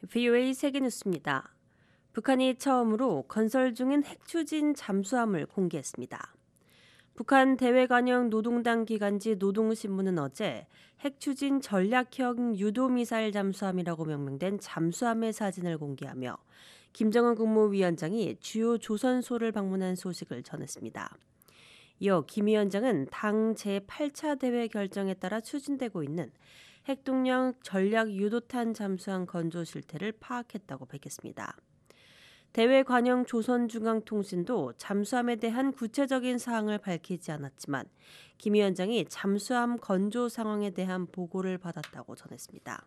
VOA 세계뉴스입니다. 북한이 처음으로 건설 중인 핵추진 잠수함을 공개했습니다. 북한 대외관영 노동당 기관지 노동신문은 어제 핵추진 전략형 유도미사일 잠수함이라고 명명된 잠수함의 사진을 공개하며 김정은 국무위원장이 주요 조선소를 방문한 소식을 전했습니다. 이어 김 위원장은 당 제8차 대회 결정에 따라 추진되고 있는 핵동력 전략 유도탄 잠수함 건조 실태를 파악했다고 밝혔습니다. 대외 관영 조선중앙통신도 잠수함에 대한 구체적인 사항을 밝히지 않았지만 김 위원장이 잠수함 건조 상황에 대한 보고를 받았다고 전했습니다.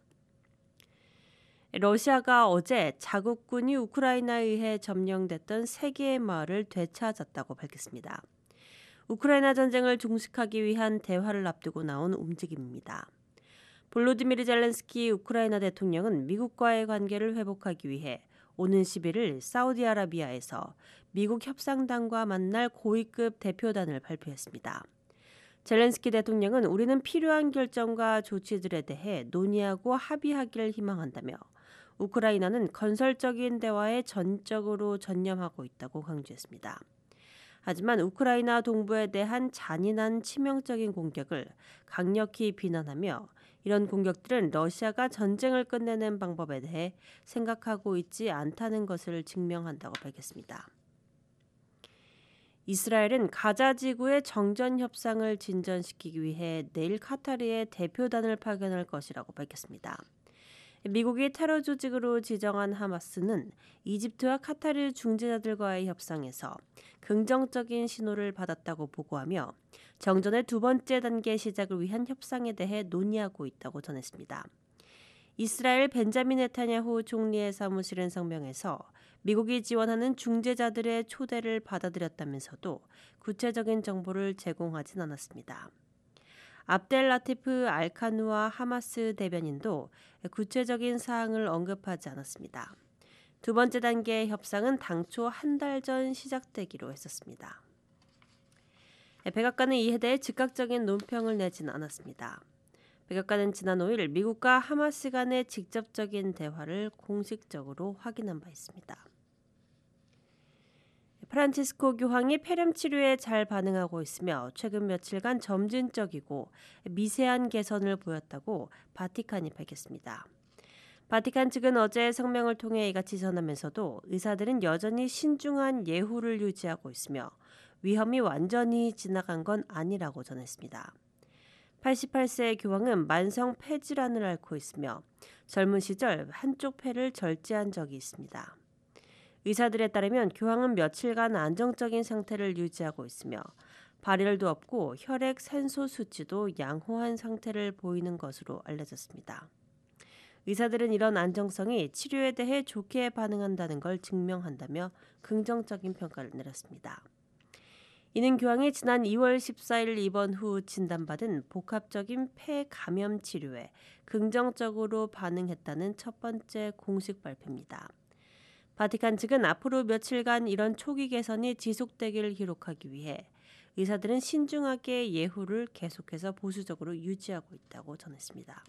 러시아가 어제 자국군이 우크라이나에 의해 점령됐던 3개의 마을을 되찾았다고 밝혔습니다. 우크라이나 전쟁을 종식하기 위한 대화를 앞두고 나온 움직임입니다. 볼로디미르 젤렌스키 우크라이나 대통령은 미국과의 관계를 회복하기 위해 오는 11일 사우디아라비아에서 미국 협상단과 만날 고위급 대표단을 발표했습니다. 젤렌스키 대통령은 우리는 필요한 결정과 조치들에 대해 논의하고 합의하기를 희망한다며 우크라이나는 건설적인 대화에 전적으로 전념하고 있다고 강조했습니다. 하지만 우크라이나 동부에 대한 잔인한 치명적인 공격을 강력히 비난하며 이런 공격들은 러시아가 전쟁을 끝내는 방법에 대해 생각하고 있지 않다는 것을 증명한다고 밝혔습니다. 이스라엘은 가자 지구의 정전 협상을 진전시키기 위해 내일 카타르에 대표단을 파견할 것이라고 밝혔습니다. 미국이 테러 조직으로 지정한 하마스는 이집트와 카타르 중재자들과의 협상에서 긍정적인 신호를 받았다고 보고하며 정전의 두 번째 단계 시작을 위한 협상에 대해 논의하고 있다고 전했습니다. 이스라엘 벤자민 네타냐후 총리의 사무실은 성명에서 미국이 지원하는 중재자들의 초대를 받아들였다면서도 구체적인 정보를 제공하진 않았습니다. 압델 라티프 알카누아 하마스 대변인도 구체적인 사항을 언급하지 않았습니다. 두 번째 단계의 협상은 당초 한 달 전 시작되기로 했었습니다. 백악관은 이에 대해 즉각적인 논평을 내진 않았습니다. 백악관은 지난 5일 미국과 하마스 간의 직접적인 대화를 공식적으로 확인한 바 있습니다. 프란치스코 교황이 폐렴 치료에 잘 반응하고 있으며 최근 며칠간 점진적이고 미세한 개선을 보였다고 바티칸이 밝혔습니다. 바티칸 측은 어제 성명을 통해 이같이 전하면서도 의사들은 여전히 신중한 예후를 유지하고 있으며 위험이 완전히 지나간 건 아니라고 전했습니다. 88세의 교황은 만성 폐질환을 앓고 있으며 젊은 시절 한쪽 폐를 절제한 적이 있습니다. 의사들에 따르면 교황은 며칠간 안정적인 상태를 유지하고 있으며 발열도 없고 혈액 산소 수치도 양호한 상태를 보이는 것으로 알려졌습니다. 의사들은 이런 안정성이 치료에 대해 좋게 반응한다는 걸 증명한다며 긍정적인 평가를 내렸습니다. 이는 교황이 지난 2월 14일 입원 후 진단받은 복합적인 폐 감염 치료에 긍정적으로 반응했다는 첫 번째 공식 발표입니다. 바티칸 측은 앞으로 며칠간 이런 초기 개선이 지속되기를 기록하기 위해 의사들은 신중하게 예후를 계속해서 보수적으로 유지하고 있다고 전했습니다.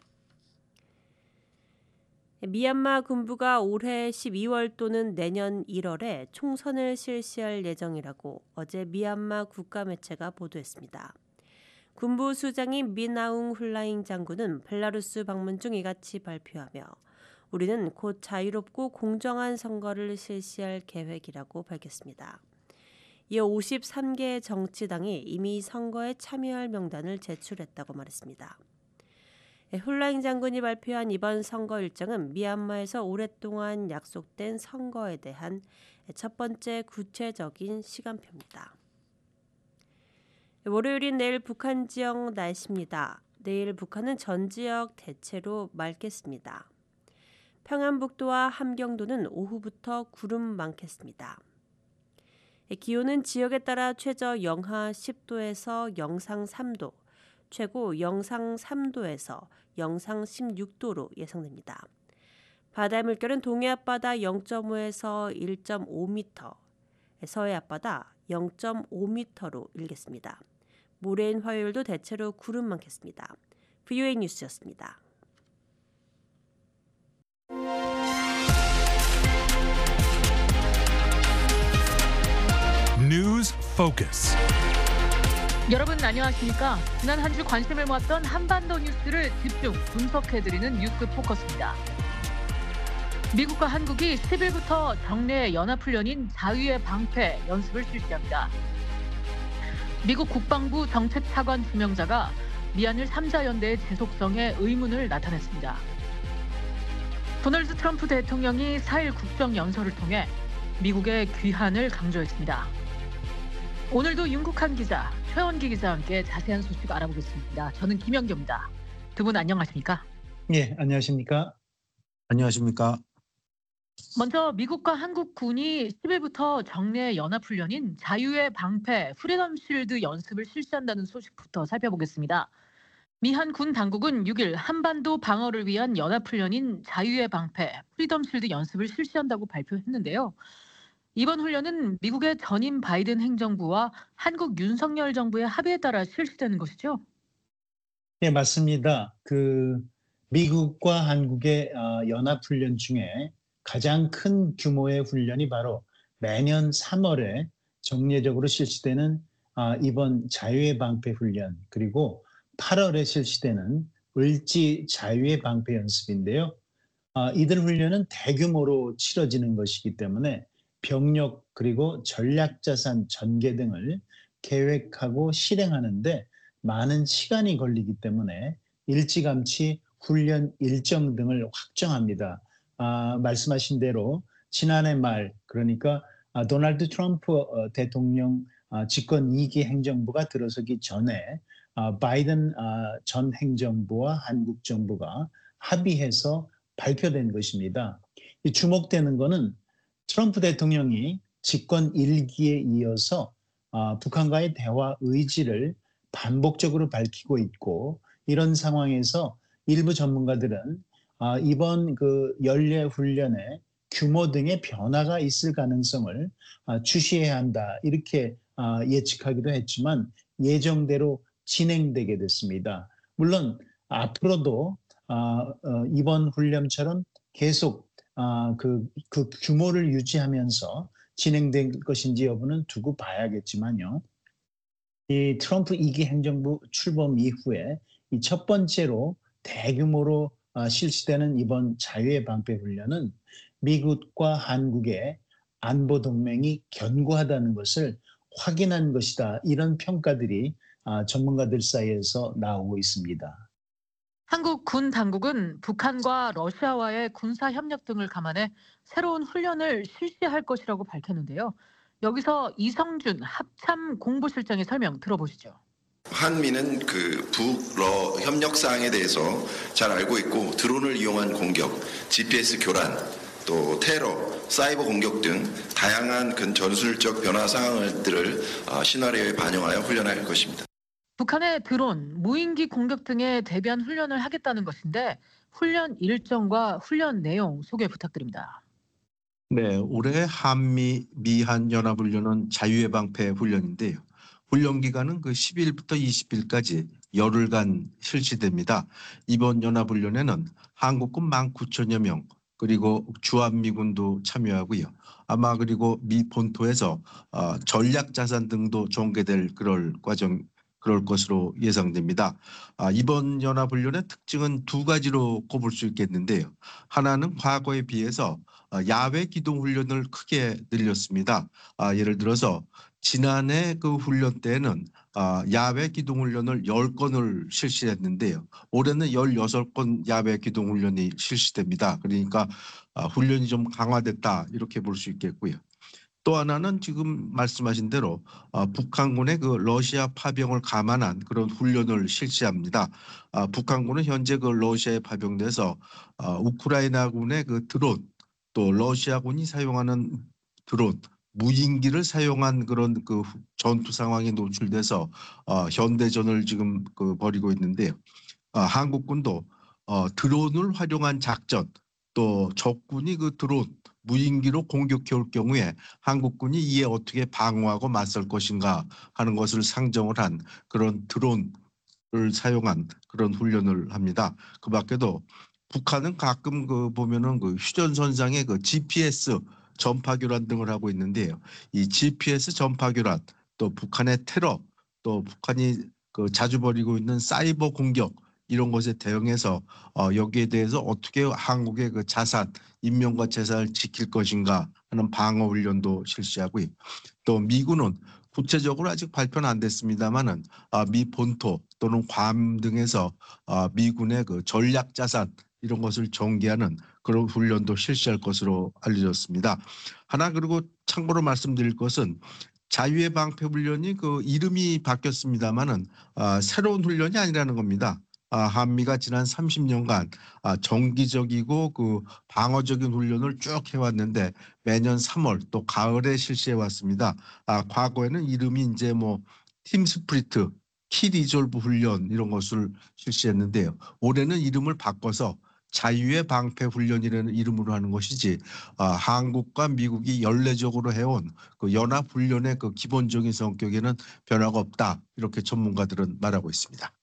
미얀마 군부가 올해 12월 또는 내년 1월에 총선을 실시할 예정이라고 어제 미얀마 국가매체가 보도했습니다. 군부 수장인 미나웅 훌라잉 장군은 벨라루스 방문 중 이같이 발표하며 우리는 곧 자유롭고 공정한 선거를 실시할 계획이라고 밝혔습니다. 이어 53개의 정치당이 이미 선거에 참여할 명단을 제출했다고 말했습니다. 훌라잉 장군이 발표한 이번 선거 일정은 미얀마에서 오랫동안 약속된 선거에 대한 첫 번째 구체적인 시간표입니다. 월요일인 내일 북한 지역 날씨입니다. 내일 북한은 전 지역 대체로 맑겠습니다. 평안북도와 함경도는 오후부터 구름 많겠습니다. 기온은 지역에 따라 최저 영하 10도에서 영상 3도, 최고 영상 3도에서 영상 16도로 예상됩니다. 바다의 물결은 동해 앞바다 0.5에서 1.5m, 서해 앞바다 0.5m로 일겠습니다. 모레인 화요일도 대체로 구름 많겠습니다. VOA 뉴스였습니다. News Focus. 여러분 안녕하십니까? 지난 한 주 관심을 모았던 한반도 뉴스를 집중 분석해드리는 뉴스 포커스입니다. 미국과 한국이 10일부터 정례 연합훈련인 자유의 방패 연습을 실시합니다. 미국 국방부 정책차관 2명자가 미한일 3자 연대의 지속성에 의문을 나타냈습니다. 도널드 트럼프 대통령이 4일 국정연설을 통해 미국의 귀환을 강조했습니다. 오늘도 윤국한 기자, 최원기 기자와 함께 자세한 소식 알아보겠습니다. 저는 김연경입니다. 두 분 안녕하십니까? 예, 안녕하십니까? 안녕하십니까? 먼저 미국과 한국군이 10일부터 정례 연합훈련인 자유의 방패 프리덤 실드 연습을 실시한다는 소식부터 살펴보겠습니다. 미 한 군 당국은 6일 한반도 방어를 위한 연합훈련인 자유의 방패 프리덤 실드 연습을 실시한다고 발표했는데요. 이번 훈련은 미국의 전임 바이든 행정부와 한국 윤석열 정부의 합의에 따라 실시되는 것이죠? 예, 맞습니다. 미국과 한국의 연합훈련 중에 가장 큰 규모의 훈련이 바로 매년 3월에 정례적으로 실시되는 이번 자유의 방패 훈련, 그리고 8월에 실시되는 을지 자유의 방패 연습인데요. 이들 훈련은 대규모로 치러지는 것이기 때문에 병력 그리고 전략자산 전개 등을 계획하고 실행하는데 많은 시간이 걸리기 때문에 일찌감치 훈련 일정 등을 확정합니다. 말씀하신 대로 지난해 말, 그러니까 도널드 트럼프 대통령 집권 2기 행정부가 들어서기 전에 바이든 전 행정부와 한국 정부가 합의해서 발표된 것입니다. 이 주목되는 것은 트럼프 대통령이 집권 1기에 이어서 북한과의 대화 의지를 반복적으로 밝히고 있고, 이런 상황에서 일부 전문가들은 이번 연례 훈련의 규모 등의 변화가 있을 가능성을 주시해야 한다, 이렇게 예측하기도 했지만 예정대로 진행되게 됐습니다. 물론 앞으로도 이번 훈련처럼 계속 그 규모를 유지하면서 진행될 것인지 여부는 두고 봐야겠지만요. 이 트럼프 2기 행정부 출범 이후에 이 첫 번째로 대규모로 실시되는 이번 자유의 방패 훈련은 미국과 한국의 안보 동맹이 견고하다는 것을 확인한 것이다, 이런 평가들이 전문가들 사이에서 나오고 있습니다. 한국 군 당국은 북한과 러시아와의 군사 협력 등을 감안해 새로운 훈련을 실시할 것이라고 밝혔는데요. 여기서 이성준 합참 공보실장의 설명 들어보시죠. 한미는 북러 협력 사항에 대해서 잘 알고 있고, 드론을 이용한 공격, GPS 교란, 또 테러, 사이버 공격 등 다양한 전술적 변화 상황들을 시나리오에 반영하여 훈련할 것입니다. 북한의 드론, 무인기 공격 등에 대비한 훈련을 하겠다는 것인데 훈련 일정과 훈련 내용 소개 부탁드립니다. 네, 올해 한미 미한 연합훈련은 자유의 방패 훈련인데요. 훈련 기간은 10일부터 20일까지 열흘간 실시됩니다. 이번 연합훈련에는 한국군 19,000여 명, 그리고 주한미군도 참여하고요. 아마 그리고 미 본토에서 전략자산 등도 전개될 그럴 것으로 예상됩니다. 이번 연합훈련의 특징은 두 가지로 꼽을 수 있겠는데요. 하나는 과거에 비해서 야외 기동 훈련을 크게 늘렸습니다. 예를 들어서 지난해 훈련 때에는 야외 기동 훈련을 10건을 실시했는데요. 올해는 16건 야외 기동 훈련이 실시됩니다. 그러니까 훈련이 좀 강화됐다, 이렇게 볼 수 있겠고요. 또 하나는 지금 말씀하신 대로 북한군의 러시아 파병을 감안한 그런 훈련을 실시합니다. 북한군은 현재 러시아에 파병돼서 우크라이나군의 드론, 또 러시아군이 사용하는 드론, 무인기를 사용한 그런 전투 상황에 노출돼서 현대전을 지금 벌이고 있는데요. 한국군도 드론을 활용한 작전, 또 적군이 드론, 무인기로 공격해 올 경우에 한국군이 이에 어떻게 방어하고 맞설 것인가 하는 것을 상정을 한 그런 드론을 사용한 그런 훈련을 합니다. 그 밖에도 북한은 가끔 보면은 휴전선상에 GPS 전파 교란 등을 하고 있는데요. 이 GPS 전파 교란, 또 북한의 테러, 또 북한이 그 자주 벌이고 있는 사이버 공격 이런 것에 대응해서 여기에 대해서 어떻게 한국의 그 자산, 인명과 재산을 지킬 것인가 하는 방어 훈련도 실시하고요. 또 미군은 구체적으로 아직 발표는 안 됐습니다만은 미 본토 또는 괌 등에서 미군의 그 전략 자산 이런 것을 전개하는 그런 훈련도 실시할 것으로 알려졌습니다. 하나 그리고 참고로 말씀드릴 것은 자유의 방패 훈련이 그 이름이 바뀌었습니다만은 새로운 훈련이 아니라는 겁니다. 한미가 지난 30년간 정기적이고 그 방어적인 훈련을 쭉 해왔는데 매년 3월 또 가을에 실시해 왔습니다. 과거에는 이름이 이제 뭐 팀 스프리트, 키 리졸브 훈련 이런 것을 실시했는데요. 올해는 이름을 바꿔서 자유의 방패 훈련이라는 이름으로 하는 것이지 한국과 미국이 연례적으로 해온 그 연합 훈련의 그 기본적인 성격에는 변화가 없다 이렇게 전문가들은 말하고 있습니다.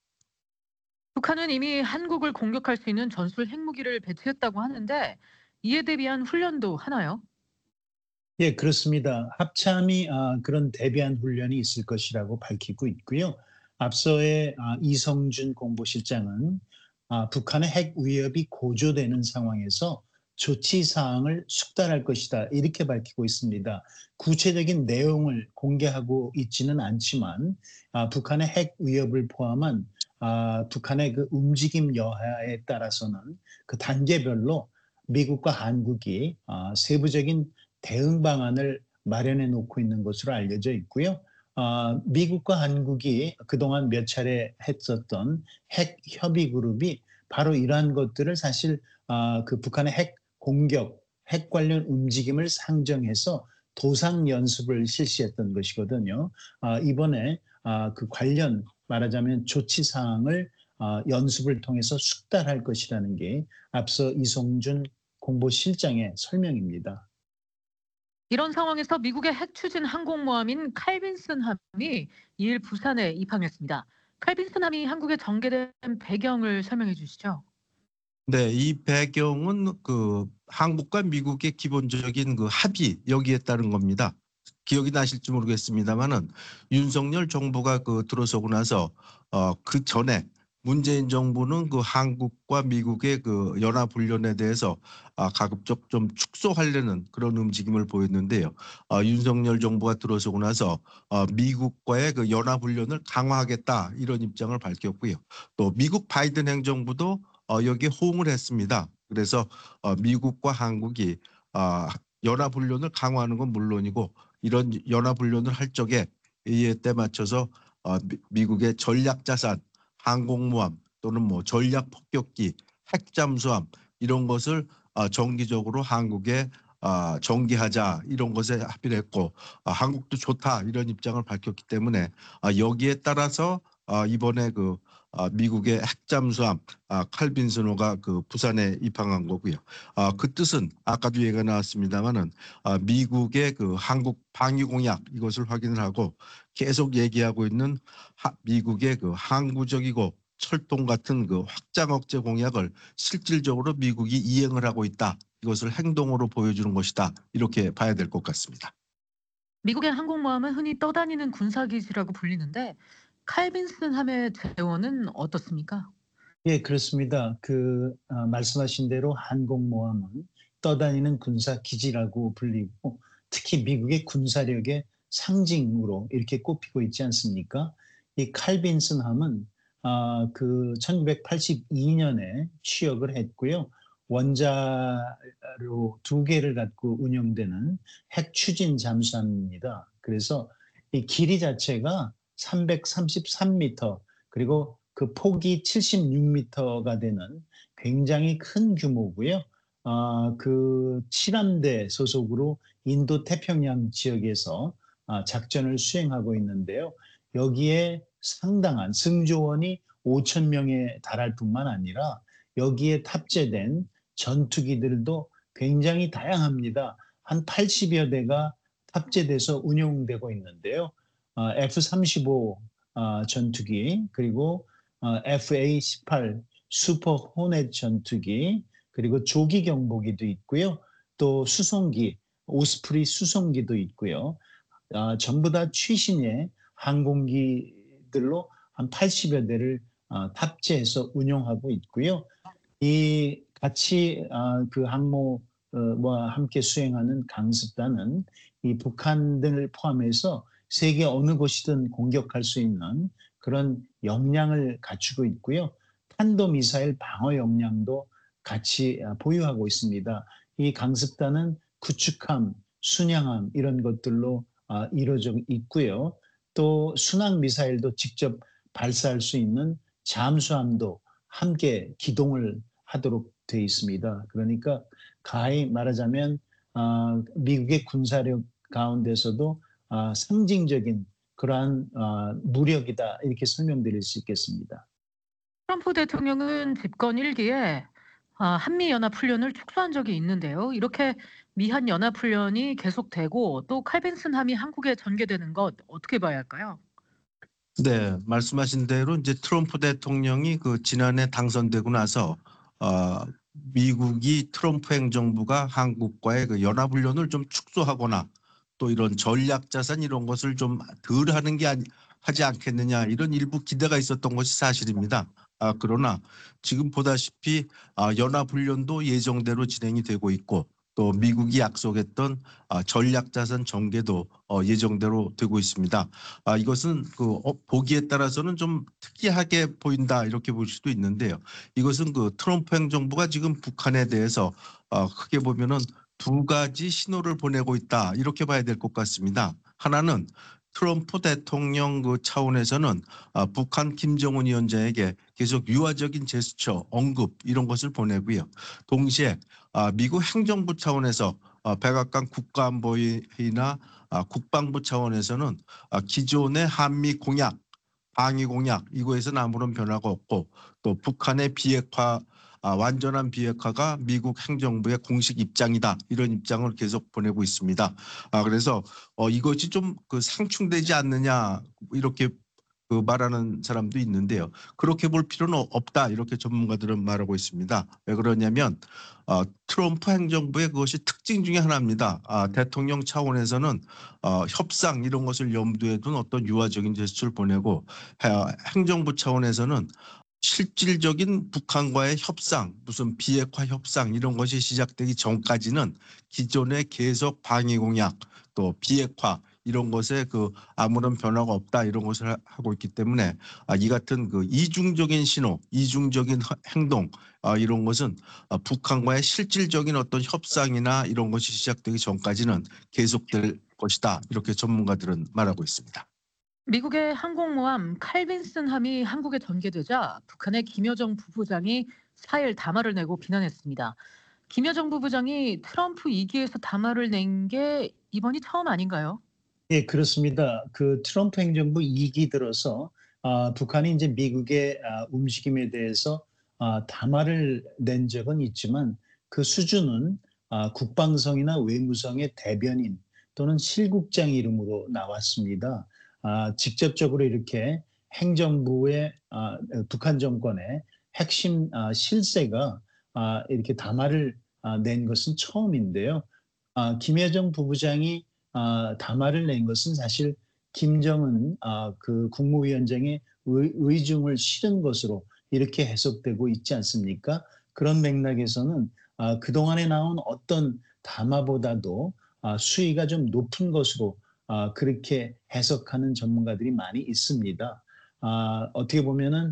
북한은 이미 한국을 공격할 수 있는 전술 핵무기를 배치했다고 하는데 이에 대비한 훈련도 하나요? 예, 그렇습니다. 합참이 그런 대비한 훈련이 있을 것이라고 밝히고 있고요. 앞서의 이성준 공보실장은 북한의 핵 위협이 고조되는 상황에서 조치 사항을 숙달할 것이다 이렇게 밝히고 있습니다. 구체적인 내용을 공개하고 있지는 않지만 북한의 핵 위협을 포함한 북한의 그 움직임 여하에 따라서는 그 단계별로 미국과 한국이 세부적인 대응 방안을 마련해 놓고 있는 것으로 알려져 있고요. 미국과 한국이 그동안 몇 차례 했었던 핵 협의 그룹이 바로 이러한 것들을 사실 그 북한의 핵 공격, 핵 관련 움직임을 상정해서 도상 연습을 실시했던 것이거든요. 이번에 그 관련 말하자면 조치 사항을 연습을 통해서 숙달할 것이라는 게 앞서 이성준 공보실장의 설명입니다. 이런 상황에서 미국의 핵 추진 항공모함인 칼빈슨함이 2일 부산에 입항했습니다. 칼빈슨함이 한국에 전개된 배경을 설명해 주시죠. 네, 이 배경은 그 한국과 미국의 기본적인 그 합의 여기에 따른 겁니다. 기억이 나실지 모르겠습니다만은 윤석열 정부가 그 들어서고 나서 그 전에 문재인 정부는 그 한국과 미국의 그 연합 훈련에 대해서 가급적 좀 축소하려는 그런 움직임을 보였는데요. 윤석열 정부가 들어서고 나서 미국과의 그 연합 훈련을 강화하겠다 이런 입장을 밝혔고요. 또 미국 바이든 행정부도 여기에 호응을 했습니다. 그래서 미국과 한국이 연합훈련을 강화하는 건 물론이고 이런 연합훈련을 할 적에 이에 때 맞춰서 미국의 전략자산, 항공모함 또는 뭐 전략폭격기, 핵잠수함 이런 것을 정기적으로 한국에 전개하자 이런 것에 합의를 했고 한국도 좋다 이런 입장을 밝혔기 때문에 여기에 따라서 이번에 그 미국의 핵잠수함 칼빈슨호가 그 부산에 입항한 거고요. 그 뜻은 아까도 얘기가 나왔습니다만은 미국의 그 한국 방위 공약 이것을 확인을 하고 계속 얘기하고 있는 미국의 그 항구적이고 철도 같은 그 확장 억제 공약을 실질적으로 미국이 이행을 하고 있다. 이것을 행동으로 보여주는 것이다. 이렇게 봐야 될 것 같습니다. 미국의 항공모함은 흔히 떠다니는 군사기지라고 불리는데 칼빈슨함의 재원은 어떻습니까? 예, 그렇습니다. 말씀하신 대로 항공모함은 떠다니는 군사 기지라고 불리고 특히 미국의 군사력의 상징으로 이렇게 꼽히고 있지 않습니까? 이 칼빈슨함은 그 1982년에 취역을 했고요. 원자로 2개를 갖고 운영되는 핵 추진 잠수함입니다. 그래서 이 길이 자체가 333m 그리고 그 폭이 76m가 되는 굉장히 큰 규모고요. 그 7함대 소속으로 인도 태평양 지역에서 작전을 수행하고 있는데요. 여기에 상당한 승조원이 5,000명에 달할 뿐만 아니라 여기에 탑재된 전투기들도 굉장히 다양합니다. 한 80여 대가 탑재돼서 운용되고 있는데요. F-35 전투기 그리고 FA-18 슈퍼 호넷 전투기 그리고 조기 경보기도 있고요. 또 수송기 오스프리 수송기도 있고요. 전부 다 최신의 항공기들로 한 80여 대를 탑재해서 운용하고 있고요. 이 같이 그 항모와 함께 수행하는 강습단은 이 북한 등을 포함해서 세계 어느 곳이든 공격할 수 있는 그런 역량을 갖추고 있고요. 탄도미사일 방어 역량도 같이 보유하고 있습니다. 이 강습단은 구축함, 순양함 이런 것들로 이루어져 있고요. 또 순항 미사일도 직접 발사할 수 있는 잠수함도 함께 기동을 하도록 되어 있습니다. 그러니까 가히 말하자면 미국의 군사력 가운데서도 상징적인 그러한 무력이다 이렇게 설명드릴 수 있겠습니다. 트럼프 대통령은 집권 1기에 한미연합훈련을 축소한 적이 있는데요. 이렇게 미한연합훈련이 계속되고 또 칼빈슨함이 한국에 전개되는 것 어떻게 봐야 할까요? 네, 말씀하신 대로 이제 트럼프 대통령이 그 지난해 당선되고 나서 미국이 트럼프 행정부가 한국과의 그 연합훈련을 좀 축소하거나 또 이런 전략자산 이런 것을 좀 덜 하는 게 하지 않겠느냐 이런 일부 기대가 있었던 것이 사실입니다. 그러나 지금 보다시피 연합훈련도 예정대로 진행이 되고 있고 또 미국이 약속했던 전략자산 전개도 예정대로 되고 있습니다. 이것은 보기에 따라서는 좀 특이하게 보인다 이렇게 볼 수도 있는데요. 이것은 그 트럼프 행정부가 지금 북한에 대해서 크게 보면은 두 가지 신호를 보내고 있다 이렇게 봐야 될 것 같습니다. 하나는 트럼프 대통령 그 차원에서는 북한 김정은 위원장에게 계속 유화적인 제스처, 언급 이런 것을 보내고요. 동시에 미국 행정부 차원에서 백악관 국가안보회의나 국방부 차원에서는 기존의 한미 공약, 방위 공약 이거에서는 아무런 변화가 없고 또 북한의 비핵화 완전한 비핵화가 미국 행정부의 공식 입장이다 이런 입장을 계속 보내고 있습니다. 그래서 이것이 좀 그 상충되지 않느냐 이렇게 그 말하는 사람도 있는데요. 그렇게 볼 필요는 없다 이렇게 전문가들은 말하고 있습니다. 왜 그러냐면 트럼프 행정부의 그것이 특징 중에 하나입니다. 대통령 차원에서는 협상 이런 것을 염두에 둔 어떤 유화적인 제스처를 보내고 행정부 차원에서는 실질적인 북한과의 협상, 무슨 비핵화 협상 이런 것이 시작되기 전까지는 기존의 계속 방위 공약 또 비핵화 이런 것에 그 아무런 변화가 없다 이런 것을 하고 있기 때문에 이 같은 그 이중적인 신호, 이중적인 행동 이런 것은 북한과의 실질적인 어떤 협상이나 이런 것이 시작되기 전까지는 계속될 것이다 이렇게 전문가들은 말하고 있습니다. 미국의 항공모함 칼빈슨함이 한국에 전개되자 북한의 김여정 부부장이 4일 담화를 내고 비난했습니다. 김여정 부부장이 트럼프 2기에서 담화를 낸 게 이번이 처음 아닌가요? 예, 그렇습니다. 그 트럼프 행정부 2기 들어서 북한이 이제 미국의 움직임에 대해서 담화를 낸 적은 있지만 그 수준은 국방성이나 외무성의 대변인 또는 실국장 이름으로 나왔습니다. 직접적으로 이렇게 행정부의 북한 정권의 핵심 실세가 이렇게 담화를 낸 것은 처음인데요. 김여정 부부장이 담화를 낸 것은 사실 김정은 그 국무위원장의 의중을 실은 것으로 이렇게 해석되고 있지 않습니까? 그런 맥락에서는 그동안에 나온 어떤 담화보다도 수위가 좀 높은 것으로 그렇게 해석하는 전문가들이 많이 있습니다. 어떻게 보면은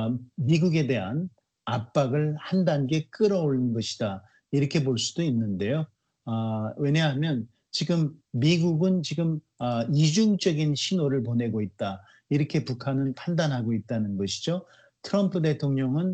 미국에 대한 압박을 한 단계 끌어올린 것이다 이렇게 볼 수도 있는데요. 왜냐하면 지금 미국은 지금 이중적인 신호를 보내고 있다. 이렇게 북한은 판단하고 있다는 것이죠. 트럼프 대통령은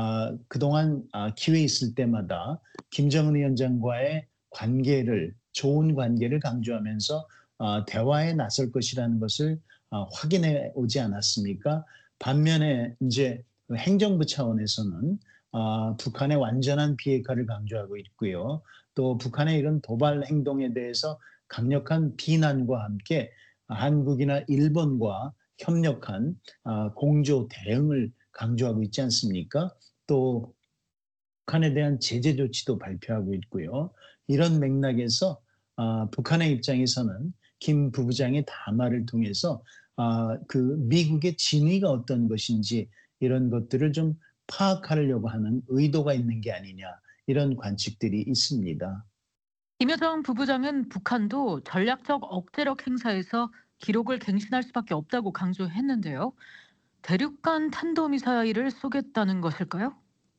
그동안 기회 있을 때마다 김정은 위원장과의 관계를 좋은 관계를 강조하면서 대화에 나설 것이라는 것을 확인해 오지 않았습니까? 반면에 이제 행정부 차원에서는 북한의 완전한 비핵화를 강조하고 있고요. 또 북한의 이런 도발 행동에 대해서 강력한 비난과 함께 한국이나 일본과 협력한 공조 대응을 강조하고 있지 않습니까? 또 북한에 대한 제재 조치도 발표하고 있고요. 이런 맥락에서 북한의 입장에서는 김 부부장의 담화를 통해서 그 미국의 진위가 어떤 것인지 이런 것들을 좀 파악하려고 하는 의도가 있는 게 아니냐 이런 관측들이 있습니다. 김여정 부부장은 북한도 전략적 억제력 행사에서 기록을 갱신할 수밖에 없다고 강조했는데요. 대륙간 탄도미사일을 쏘겠다는 것일까요?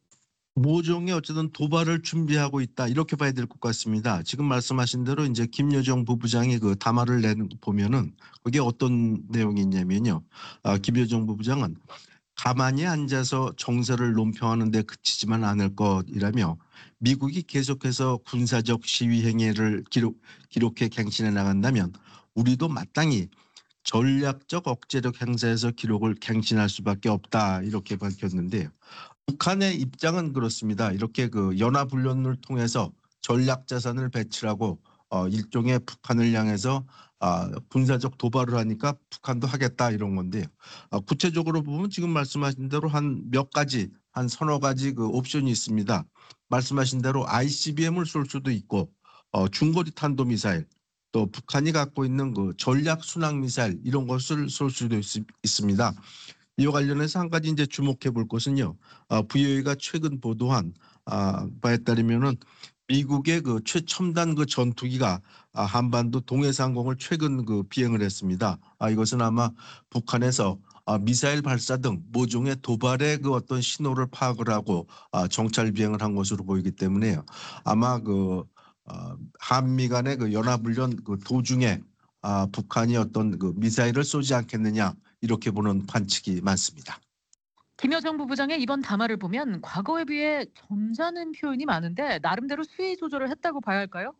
모종의 어쨌든 도발을 준비하고 있다 이렇게 봐야 될 것 같습니다. 지금 말씀하신 대로 이제 김여정 부부장이 그 담화를 낸 보면은 그게 어떤 내용이 있냐면요. 김여정 부부장은 가만히 앉아서 정세를 논평하는 데 그치지만 않을 것이라며 미국이 계속해서 군사적 시위 행위를 기록해 갱신해 나간다면 우리도 마땅히 전략적 억제력 행사에서 기록을 갱신할 수밖에 없다 이렇게 밝혔는데요. 북한의 입장은 그렇습니다. 이렇게 그 연합훈련을 통해서 전략 자산을 배치하고 일종의 북한을 향해서 군사적 도발을 하니까 북한도 하겠다 이런 건데요. 구체적으로 보면 지금 말씀하신 대로 한 몇 가지, 한 서너 가지 그 옵션이 있습니다. 말씀하신 대로 ICBM을 쏠 수도 있고 중거리 탄도미사일, 또 북한이 갖고 있는 그 전략 순항 미사일 이런 것을 쏠 수도 있습니다. 이와 관련해서 한 가지 이제 주목해 볼 것은요. VOA가 최근 보도한 바에 따르면은 미국의 그 최첨단 그 전투기가 한반도 동해상공을 최근 그 비행을 했습니다. 이것은 아마 북한에서 미사일 발사 등 모종의 도발의 그 어떤 신호를 파악을 하고 정찰 비행을 한 것으로 보이기 때문에요. 아마 그 한미 간의 그 연합훈련 그 도중에 북한이 어떤 그 미사일을 쏘지 않겠느냐 이렇게 보는 관측이 많습니다. 김여정 부부장의 이번 담화를 보면 과거에 비해 점잖은 표현이 많은데 나름대로 수위 조절을 했다고 봐야 할까요?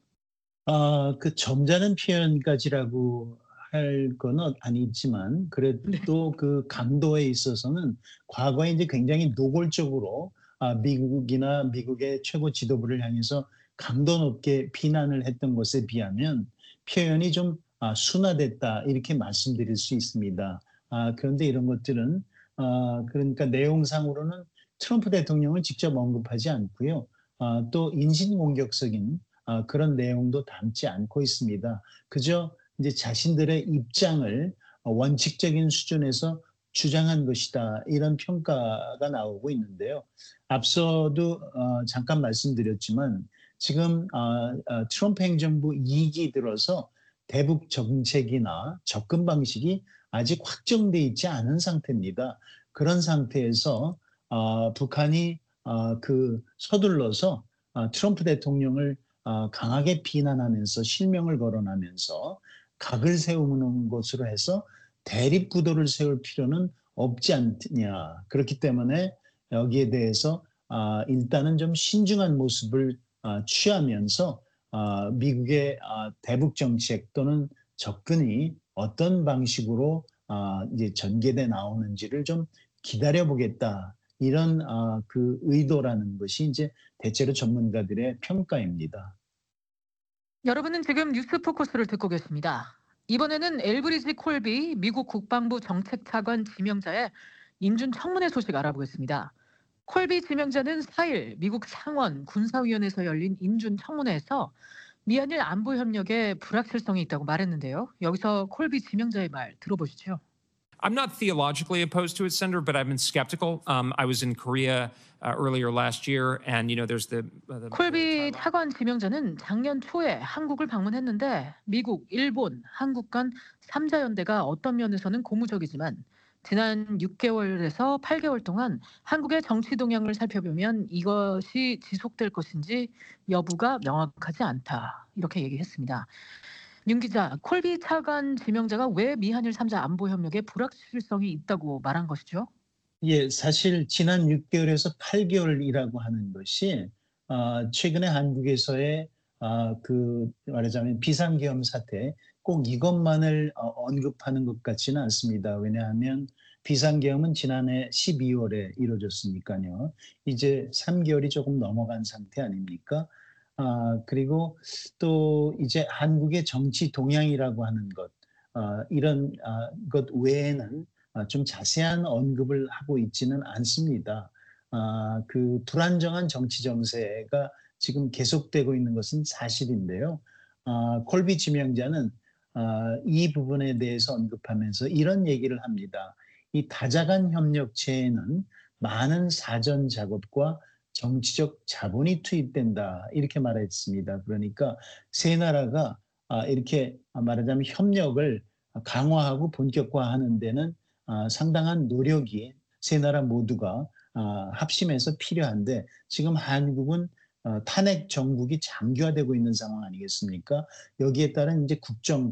그 점잖은 표현까지라고 할 거는 아니지만 네. 그래도 그 강도에 있어서는 과거에 이제 굉장히 노골적으로 미국이나 미국의 최고 지도부를 향해서 강도 높게 비난을 했던 것에 비하면 표현이 좀 순화됐다 이렇게 말씀드릴 수 있습니다. 그런데 이런 것들은 그러니까 내용상으로는 트럼프 대통령을 직접 언급하지 않고요. 또 인신공격적인 그런 내용도 담지 않고 있습니다. 그저 이제 자신들의 입장을 원칙적인 수준에서 주장한 것이다. 이런 평가가 나오고 있는데요. 앞서도 잠깐 말씀드렸지만 지금 트럼프 행정부 2기 들어서 대북 정책이나 접근 방식이 아직 확정돼 있지 않은 상태입니다. 그런 상태에서 북한이 그 서둘러서 트럼프 대통령을 강하게 비난하면서 실명을 거론하면서 각을 세우는 것으로 해서 대립 구도를 세울 필요는 없지 않느냐. 그렇기 때문에 여기에 대해서 일단은 좀 신중한 모습을 취하면서 미국의 대북 정책 또는 접근이 어떤 방식으로 이제 전개돼 나오는지를 좀 기다려보겠다. 이런 그 의도라는 것이 이제 대체로 전문가들의 평가입니다. 여러분은 지금 뉴스 포커스를 듣고 계십니다. 이번에는 엘브리지 콜비 미국 국방부 정책차관 지명자의 인준 청문회 소식 알아보겠습니다. 콜비 지명자는 4일 미국 상원 군사위원회에서 열린 인준 청문회에서 미한일 안보 협력에 불확실성이 있다고 말했는데요. 여기서 콜비 지명자의 말 들어보시죠. I'm not theologically opposed to it, Senator, but I've been skeptical. I was in Korea earlier last year, and there's the 콜비 차관 지명자는 작년 초에 한국을 방문했는데 미국, 일본, 한국 간 3자 연대가 어떤 면에서는 고무적이지만 지난 6개월에서 8개월 동안 한국의 정치 동향을 살펴보면 이것이 지속될 것인지 여부가 명확하지 않다. 이렇게 얘기했습니다. 윤 기자, 콜비 차관 지명자가 왜 미한일 3자 안보 협력에 불확실성이 있다고 말한 것이죠? 예, 사실 지난 6개월에서 8개월이라고 하는 것이 최근에 한국에서의 그 말하자면 비상계엄 사태 꼭 이것만을 언급하는 것 같지는 않습니다. 왜냐하면 비상계엄은 지난해 12월에 이루어졌으니까요. 이제 3개월이 조금 넘어간 상태 아닙니까? 그리고 또 이제 한국의 정치 동향이라고 하는 것, 이런 것 외에는 좀 자세한 언급을 하고 있지는 않습니다. 그 불안정한 정치 정세가 지금 계속되고 있는 것은 사실인데요. 콜비 지명자는 이 부분에 대해서 언급하면서 이런 얘기를 합니다. 이 다자간 협력체에는 많은 사전 작업과 정치적 자본이 투입된다 이렇게 말했습니다. 그러니까 세 나라가 이렇게 말하자면 협력을 강화하고 본격화하는 데는 상당한 노력이 세 나라 모두가 합심해서 필요한데 지금 한국은 탄핵 정국이 장기화되고 있는 상황 아니겠습니까? 여기에 따른 이제 국정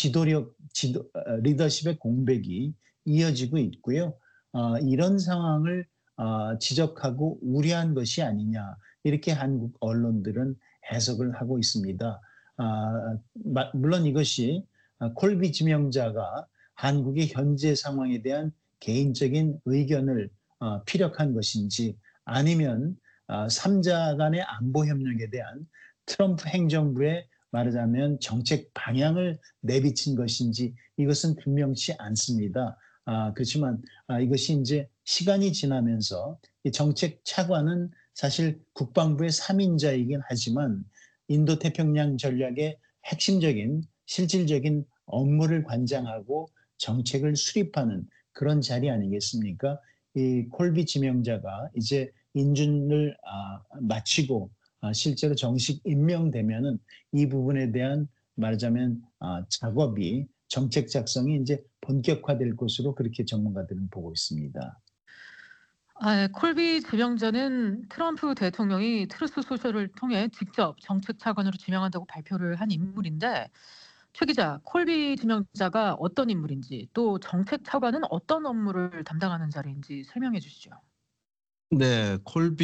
리더십의 공백이 이어지고 있고요. 이런 상황을 지적하고 우려한 것이 아니냐 이렇게 한국 언론들은 해석을 하고 있습니다. 물론 이것이 콜비 지명자가 한국의 현재 상황에 대한 개인적인 의견을 피력한 것인지 아니면 3자 간의 안보 협력에 대한 트럼프 행정부의 말하자면 정책 방향을 내비친 것인지 이것은 분명치 않습니다. 그렇지만 이것이 이제 시간이 지나면서 이 정책 차관은 사실 국방부의 3인자이긴 하지만 인도태평양 전략의 핵심적인 실질적인 업무를 관장하고 정책을 수립하는 그런 자리 아니겠습니까? 이 콜비 지명자가 이제 인준을 마치고 실제로 정식 임명되면은 이 부분에 대한 말하자면 작업이 정책 작성이 이제 본격화될 것으로 그렇게 전문가들은 보고 있습니다. 콜비 지명자는 트럼프 대통령이 트루스 소셜을 통해 직접 정책 차관으로 지명한다고 발표를 한 인물인데 최 기자, 콜비 지명자가 어떤 인물인지 또 정책 차관은 어떤 업무를 담당하는 자리인지 설명해 주시죠. 네,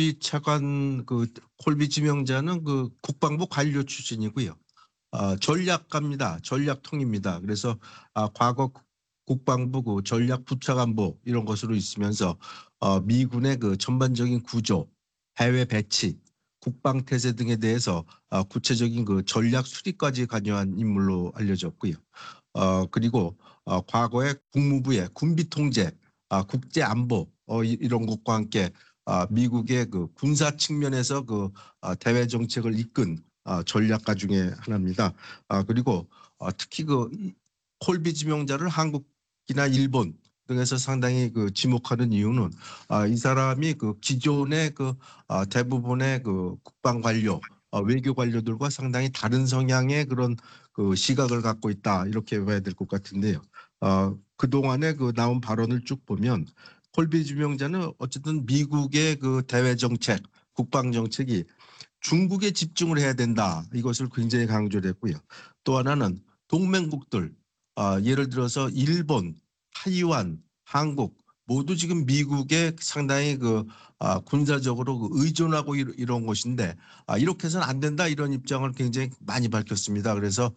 콜비 지명자는 그 국방부 관료 출신이고요. 전략가입니다. 전략통입니다. 그래서 과거 국방부 그 전략부차관보 이런 것으로 있으면서 미군의 그 전반적인 구조, 해외 배치, 국방 태세 등에 대해서 구체적인 그 전략 수립까지 관여한 인물로 알려졌고요. 그리고 과거에 국무부의 군비 통제, 국제 안보 이런 것과 함께 미국의 그 군사 측면에서 그 대외 정책을 이끈 전략가 중에 하나입니다. 그리고 특히 그 콜비 지명자를 한국이나 일본 등에서 상당히 그 지목하는 이유는 이 사람이 그 기존의 그 대부분의 그 국방 관료, 외교 관료들과 상당히 다른 성향의 그런 그 시각을 갖고 있다 이렇게 봐야 될 것 같은데요. 그 동안에 그 나온 발언을 쭉 보면 콜비 지명자는 어쨌든 미국의 그 대외 정책, 국방 정책이 중국에 집중을 해야 된다. 이것을 굉장히 강조를 했고요. 또 하나는 동맹국들, 예를 들어서 일본, 타이완, 한국 모두 지금 미국에 상당히 그 군사적으로 그 의존하고 이런 것인데 이렇게 해서는 안 된다 이런 입장을 굉장히 많이 밝혔습니다. 그래서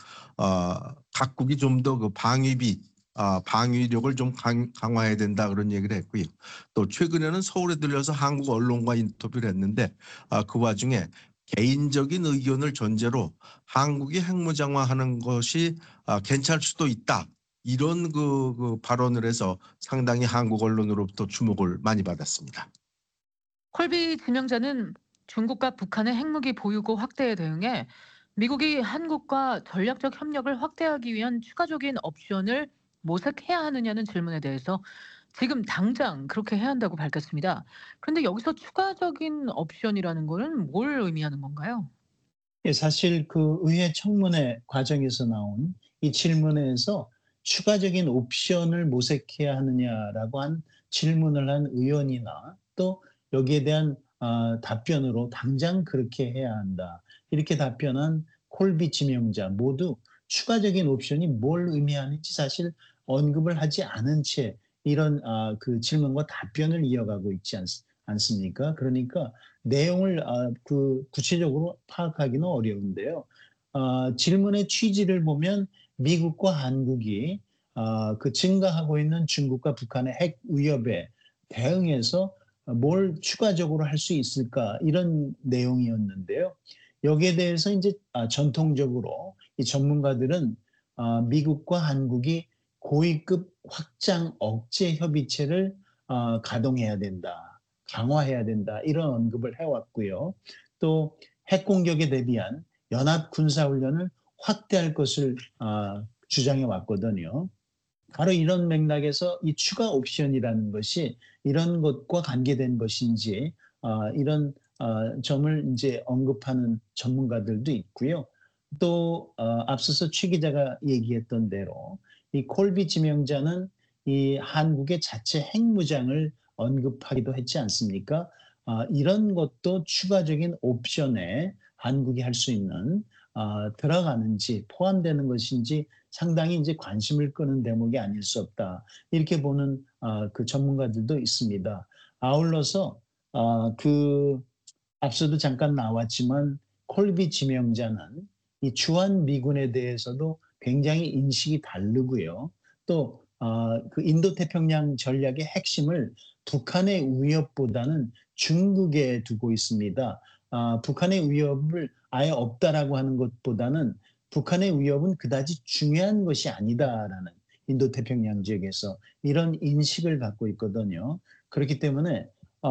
각국이 좀 더 그 방위력을 좀 강화해야 된다 그런 얘기를 했고요. 또 최근에는 서울에 들려서 한국 언론과 인터뷰를 했는데 그 와중에 개인적인 의견을 전제로 한국이 핵무장화하는 것이 괜찮을 수도 있다. 이런 그 발언을 해서 상당히 한국 언론으로부터 주목을 많이 받았습니다. 콜비 지명자는 중국과 북한의 핵무기 보유고 확대에 대응해 미국이 한국과 전략적 협력을 확대하기 위한 추가적인 옵션을 모색해야 하느냐는 질문에 대해서 지금 당장 그렇게 해야 한다고 밝혔습니다. 그런데 여기서 추가적인 옵션이라는 거는 뭘 의미하는 건가요? 예, 사실 그 의회 청문회 과정에서 나온 이 질문에서 추가적인 옵션을 모색해야 하느냐라고 한 질문을 한 의원이나 또 여기에 대한 답변으로 당장 그렇게 해야 한다. 이렇게 답변한 콜비 지명자 모두 추가적인 옵션이 뭘 의미하는지 사실 언급을 하지 않은 채 이런 그 질문과 답변을 이어가고 있지 않습니까? 그러니까 내용을 그 구체적으로 파악하기는 어려운데요. 질문의 취지를 보면 미국과 한국이 그 증가하고 있는 중국과 북한의 핵 위협에 대응해서 뭘 추가적으로 할 수 있을까 이런 내용이었는데요. 여기에 대해서 이제 전통적으로 이 전문가들은 미국과 한국이 고위급 확장 억제 협의체를 가동해야 된다. 강화해야 된다. 이런 언급을 해왔고요. 또 핵공격에 대비한 연합 군사훈련을 확대할 것을 주장해 왔거든요. 바로 이런 맥락에서 이 추가 옵션이라는 것이 이런 것과 관계된 것인지 이런 점을 이제 언급하는 전문가들도 있고요. 또 앞서서 최 기자가 얘기했던 대로 이 콜비 지명자는 이 한국의 자체 핵무장을 언급하기도 했지 않습니까? 이런 것도 추가적인 옵션에 한국이 할 수 있는 들어가는지 포함되는 것인지 상당히 이제 관심을 끄는 대목이 아닐 수 없다. 이렇게 보는 그 전문가들도 있습니다. 아울러서 그 앞서도 잠깐 나왔지만 콜비 지명자는 이 주한 미군에 대해서도 굉장히 인식이 다르고요. 또 그 인도태평양 전략의 핵심을 북한의 위협보다는 중국에 두고 있습니다. 북한의 위협을 아예 없다라고 하는 것보다는 북한의 위협은 그다지 중요한 것이 아니다라는 인도태평양 지역에서 이런 인식을 갖고 있거든요. 그렇기 때문에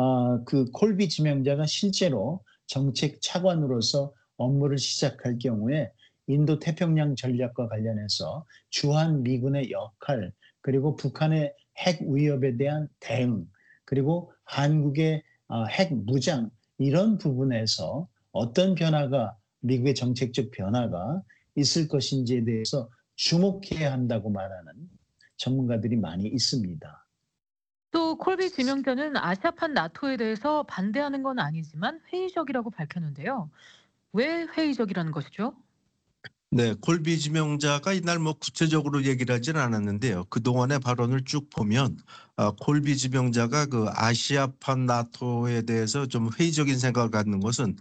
그 콜비 지명자가 실제로 정책 차관으로서 업무를 시작할 경우에 인도태평양 전략과 관련해서 주한 미군의 역할, 그리고 북한의 핵 위협에 대한 대응, 그리고 한국의 핵 무장 이런 부분에서 어떤 변화가 미국의 정책적 변화가 있을 것인지에 대해서 주목해야 한다고 말하는 전문가들이 많이 있습니다. 또 콜비 지명자는 아시아판 나토에 대해서 반대하는 건 아니지만 회의적이라고 밝혔는데요. 왜 회의적이라는 것이죠? 네, 콜비 지명자가 이날 뭐 구체적으로 얘기를 하진 않았는데요. 그동안의 발언을 쭉 보면 콜비 지명자가 그 아시아판 나토에 대해서 좀 회의적인 생각을 갖는 것은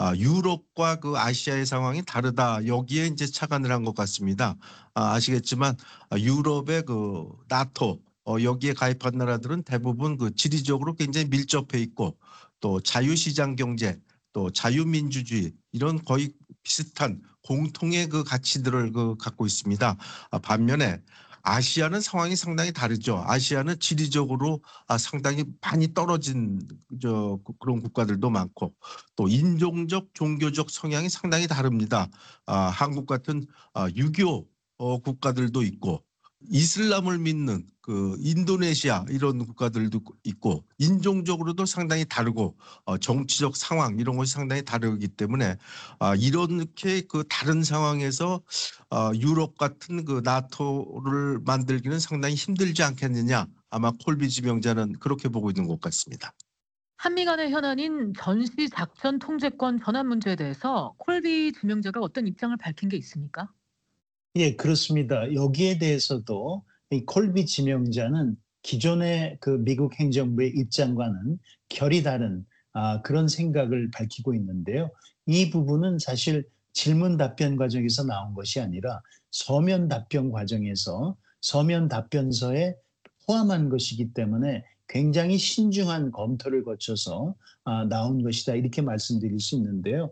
유럽과 그 아시아의 상황이 다르다. 여기에 이제 착안을 한 것 같습니다. 아시겠지만 유럽의 그 나토 여기에 가입한 나라들은 대부분 그 지리적으로 굉장히 밀접해 있고 또 자유시장 경제 또 자유민주주의 이런 거의 비슷한 공통의 그 가치들을 갖고 있습니다. 반면에 아시아는 상황이 상당히 다르죠. 아시아는 지리적으로 상당히 많이 떨어진 그런 국가들도 많고 또 인종적, 종교적 성향이 상당히 다릅니다. 한국 같은 유교 국가들도 있고 이슬람을 믿는 그 인도네시아 이런 국가들도 있고 인종적으로도 상당히 다르고 정치적 상황 이런 것이 상당히 다르기 때문에 이렇게 그 다른 상황에서 유럽 같은 그 나토를 만들기는 상당히 힘들지 않겠느냐 아마 콜비 지명자는 그렇게 보고 있는 것 같습니다. 한미 간의 현안인 전시 작전 통제권 전환 문제에 대해서 콜비 지명자가 어떤 입장을 밝힌 게 있습니까? 예, 그렇습니다. 여기에 대해서도 이 콜비 지명자는 기존의 그 미국 행정부의 입장과는 결이 다른 그런 생각을 밝히고 있는데요. 이 부분은 사실 질문 답변 과정에서 나온 것이 아니라 서면 답변 과정에서 서면 답변서에 포함한 것이기 때문에 굉장히 신중한 검토를 거쳐서 나온 것이다 이렇게 말씀드릴 수 있는데요.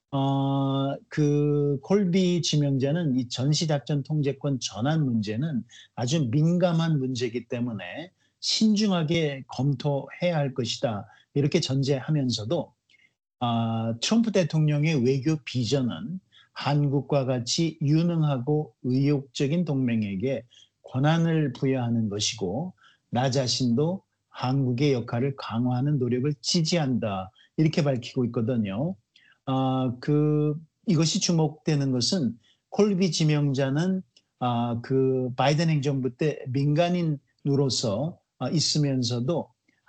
그 콜비 지명자는 이 전시작전 통제권 전환 문제는 아주 민감한 문제이기 때문에 신중하게 검토해야 할 것이다. 이렇게 전제하면서도 트럼프 대통령의 외교 비전은 한국과 같이 유능하고 의욕적인 동맹에게 권한을 부여하는 것이고 나 자신도 한국의 역할을 강화하는 노력을 지지한다. 이렇게 밝히고 있거든요. 이것이 주목되는 것은 콜비 지명자는 그 바이든 행정부 때 민간인으로서 있으면서도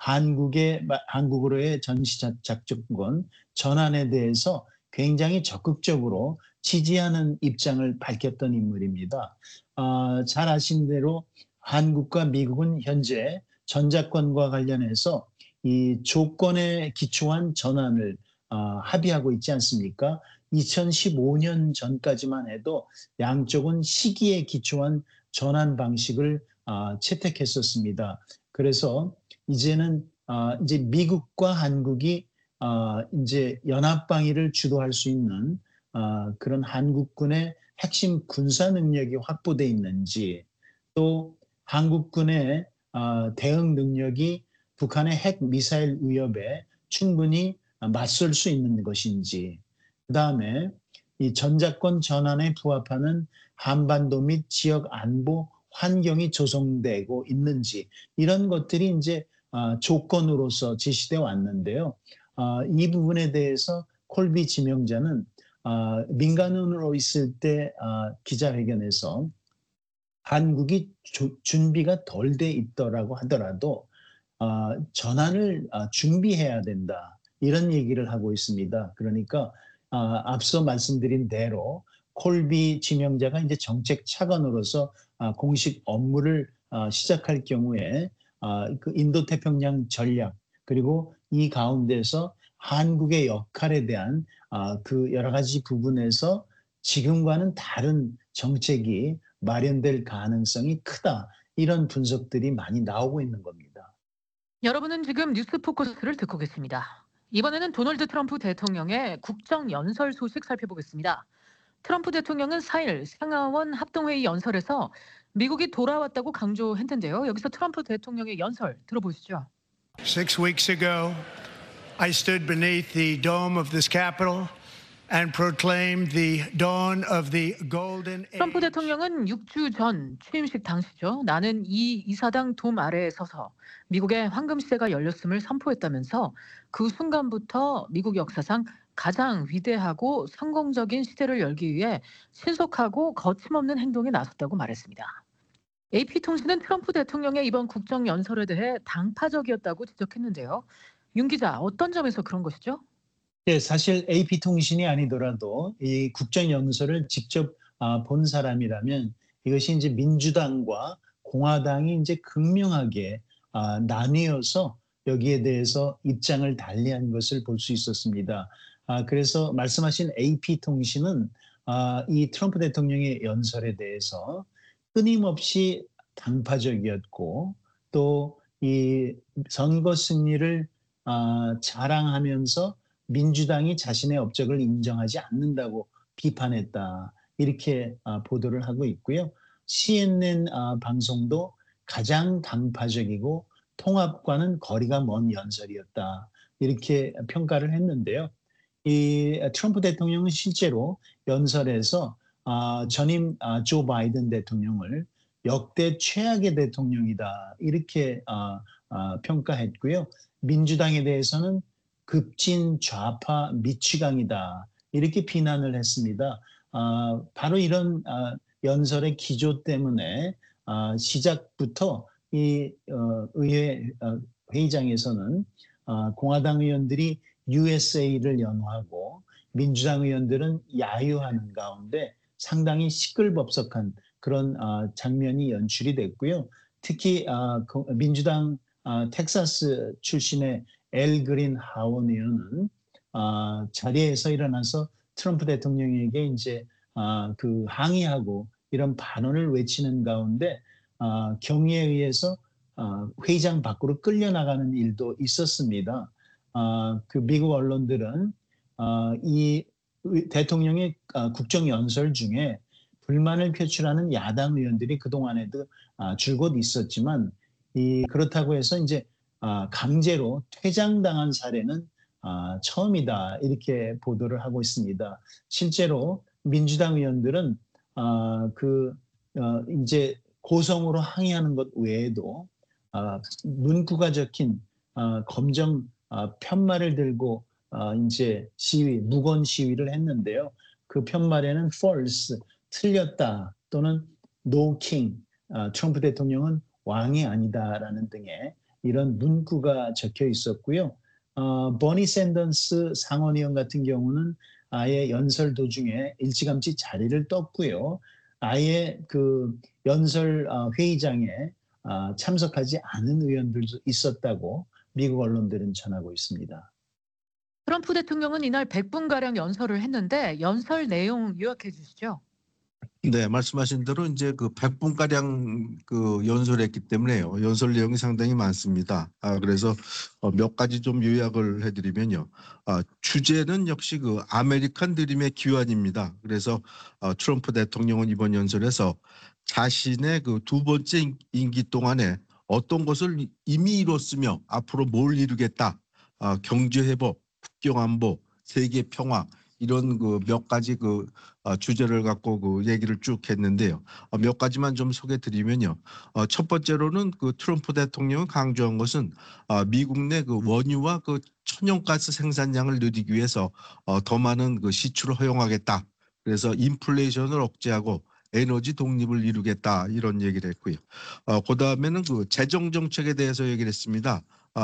한국으로의 전시 작전권 전환에 대해서 굉장히 적극적으로 지지하는 입장을 밝혔던 인물입니다. 잘 아신 대로 한국과 미국은 현재 전자권과 관련해서 이 조건에 기초한 전환을 합의하고 있지 않습니까? 2015년 전까지만 해도 양쪽은 시기에 기초한 전환 방식을 채택했었습니다. 그래서 이제는 이제 미국과 한국이 이제 연합방위를 주도할 수 있는 그런 한국군의 핵심 군사 능력이 확보돼 있는지 또 한국군의 대응 능력이 북한의 핵 미사일 위협에 충분히 맞설 수 있는 것인지 그다음에 이 전작권 전환에 부합하는 한반도 및 지역 안보 환경이 조성되고 있는지 이런 것들이 이제 조건으로서 제시돼 왔는데요. 이 부분에 대해서 콜비 지명자는 민간인으로 있을 때 기자회견에서 한국이 준비가 덜 돼 있더라고 하더라도 전환을 준비해야 된다. 이런 얘기를 하고 있습니다. 그러니까 앞서 말씀드린 대로 콜비 지명자가 이제 정책 차관으로서 공식 업무를 시작할 경우에 그 인도태평양 전략 그리고 이 가운데서 한국의 역할에 대한 그 여러 가지 부분에서 지금과는 다른 정책이 마련될 가능성이 크다. 이런 분석들이 많이 나오고 있는 겁니다. 여러분은 지금 뉴스 포커스를 듣고 계십니다. 이번에는 도널드 트럼프 대통령의 국정 연설 소식 살펴보겠습니다. 트럼프 대통령은 4일 상하원 합동회의 연설에서 미국이 돌아왔다고 강조했는데요. 여기서 트럼프 대통령의 연설 들어보시죠. 6 weeks ago, I stood beneath the dome of this Capitol and proclaimed the dawn of the golden age. 트럼프 대통령은 6주 전 취임식 당시죠. 나는 이 이사당 돔 아래에 서서 미국의 황금 시대가 열렸음을 선포했다면서 그 순간부터 미국 역사상 가장 위대하고 성공적인 시대를 열기 위해 신속하고 거침없는 행동에 나섰다고 말했습니다. AP통신은 트럼프 대통령의 이번 국정 연설에 대해 당파적이었다고 지적했는데요. 윤 기자, 어떤 점에서 그런 것이죠? 네, 사실 AP통신이 아니더라도 이 국정연설을 직접 본 사람이라면 이것이 이제 민주당과 공화당이 이제 극명하게 나뉘어서 여기에 대해서 입장을 달리한 것을 볼 수 있었습니다. 그래서 말씀하신 AP통신은 이 트럼프 대통령의 연설에 대해서 끊임없이 당파적이었고 또 이 선거 승리를 자랑하면서 민주당이 자신의 업적을 인정하지 않는다고 비판했다. 이렇게 보도를 하고 있고요. CNN 방송도 가장 당파적이고 통합과는 거리가 먼 연설이었다. 이렇게 평가를 했는데요. 이 트럼프 대통령은 실제로 연설에서 전임 조 바이든 대통령을 역대 최악의 대통령이다. 이렇게 평가했고요. 민주당에 대해서는 급진 좌파 미치광이다. 이렇게 비난을 했습니다. 바로 이런 연설의 기조 때문에 시작부터 이 의회 회의장에서는 공화당 의원들이 USA를 연호하고 민주당 의원들은 야유하는 가운데 상당히 시끌벅적한 그런 장면이 연출이 됐고요. 특히 민주당 텍사스 출신의 엘 그린 하원 의원은 자리에서 일어나서 트럼프 대통령에게 이제 그 항의하고 이런 반언을 외치는 가운데 경위에 의해서 회의장 밖으로 끌려나가는 일도 있었습니다. 그 미국 언론들은 이 대통령의 국정 연설 중에 불만을 표출하는 야당 의원들이 그동안에도 줄곧 있었지만 그렇다고 해서 이제 강제로 퇴장당한 사례는 처음이다 이렇게 보도를 하고 있습니다. 실제로 민주당 의원들은 이제 고성으로 항의하는 것 외에도 문구가 적힌 검정 편말을 들고 이제 무건 시위를 했는데요. 그 편말에는 false, 틀렸다 또는 no king, 트럼프 대통령은 왕이 아니다라는 등의 이런 문구가 적혀 있었고요. 버니 샌더스 상원의원 같은 경우는 아예 연설 도중에 일찌감치 자리를 떴고요. 아예 그 연설 회의장에 참석하지 않은 의원들도 있었다고 미국 언론들은 전하고 있습니다. 트럼프 대통령은 이날 100분가량 연설을 했는데 연설 내용 요약해 주시죠. 네, 말씀하신 대로 이제 그 100분가량 그 연설했기 때문에요. 연설 내용이 상당히 많습니다. 그래서 몇 가지 좀 요약을 해드리면요. 주제는 역시 그 아메리칸 드림의 기원입니다. 그래서 트럼프 대통령은 이번 연설에서 자신의 그 두 번째 임기 동안에 어떤 것을 이미 이뤘으며 앞으로 뭘 이루겠다. 경제 회복, 국경 안보, 세계 평화 이런 그 몇 가지 그 주제를 갖고 그 얘기를 쭉 했는데요. 몇 가지만 좀 소개드리면요. 첫 번째로는 그 트럼프 대통령이 강조한 것은 미국 내 그 원유와 그 천연가스 생산량을 늘리기 위해서 더 많은 그 시출을 허용하겠다. 그래서 인플레이션을 억제하고 에너지 독립을 이루겠다 이런 얘기를 했고요. 그다음에는 그 재정 정책에 대해서 얘기를 했습니다.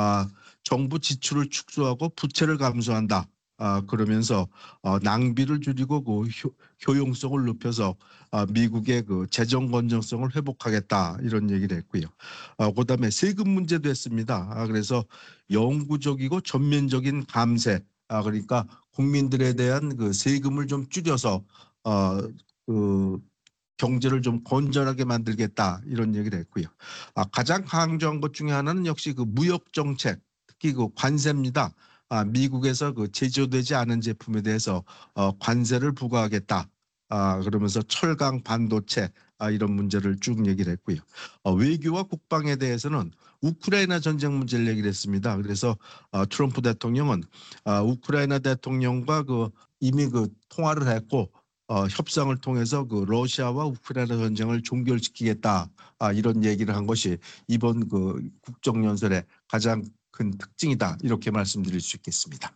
정부 지출을 축소하고 부채를 감소한다. 그러면서 낭비를 줄이고 그 효용성을 높여서 미국의 그 재정 건전성을 회복하겠다 이런 얘기를 했고요. 그다음에 세금 문제도 했습니다. 그래서 영구적이고 전면적인 감세, 그러니까 국민들에 대한 그 세금을 좀 줄여서 그 경제를 좀 건전하게 만들겠다 이런 얘기를 했고요. 가장 강조한 것 중에 하나는 역시 그 무역 정책, 특히 그 관세입니다. 미국에서 그 제조되지 않은 제품에 대해서 관세를 부과하겠다. 그러면서 철강, 반도체 이런 문제를 쭉 얘기를 했고요. 외교와 국방에 대해서는 우크라이나 전쟁 문제를 얘기를 했습니다. 그래서 트럼프 대통령은 우크라이나 대통령과 그 이미 그 통화를 했고 협상을 통해서 그 러시아와 우크라이나 전쟁을 종결시키겠다 이런 얘기를 한 것이 이번 그 국정연설의 가장 큰 특징이다 이렇게 말씀드릴 수 있겠습니다.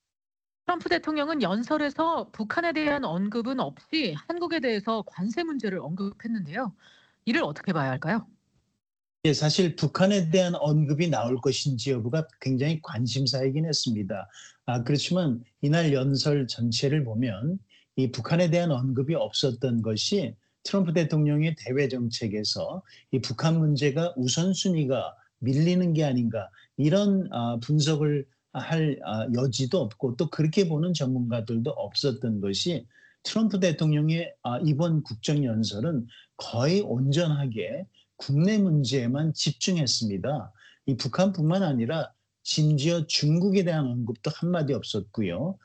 트럼프 대통령은 연설에서 북한에 대한 언급은 없이 한국에 대해서 관세 문제를 언급했는데요. 이를 어떻게 봐야 할까요? 예, 사실 북한에 대한 언급이 나올 것인지 여부가 굉장히 관심사이긴 했습니다. 그렇지만 이날 연설 전체를 보면 이 북한에 대한 언급이 없었던 것이 트럼프 대통령의 대외 정책에서 이 북한 문제가 우선순위가 밀리는 게 아닌가 이런 분석을 할 여지도 없고 또 그렇게 보는 전문가들도 없었던 것이 트럼프 대통령의 이번 국정연설은 거의 온전하게 국내 문제에만 집중했습니다. 이 북한뿐만 아니라 심지어 중국에 대한 언급도 한마디 없었고요.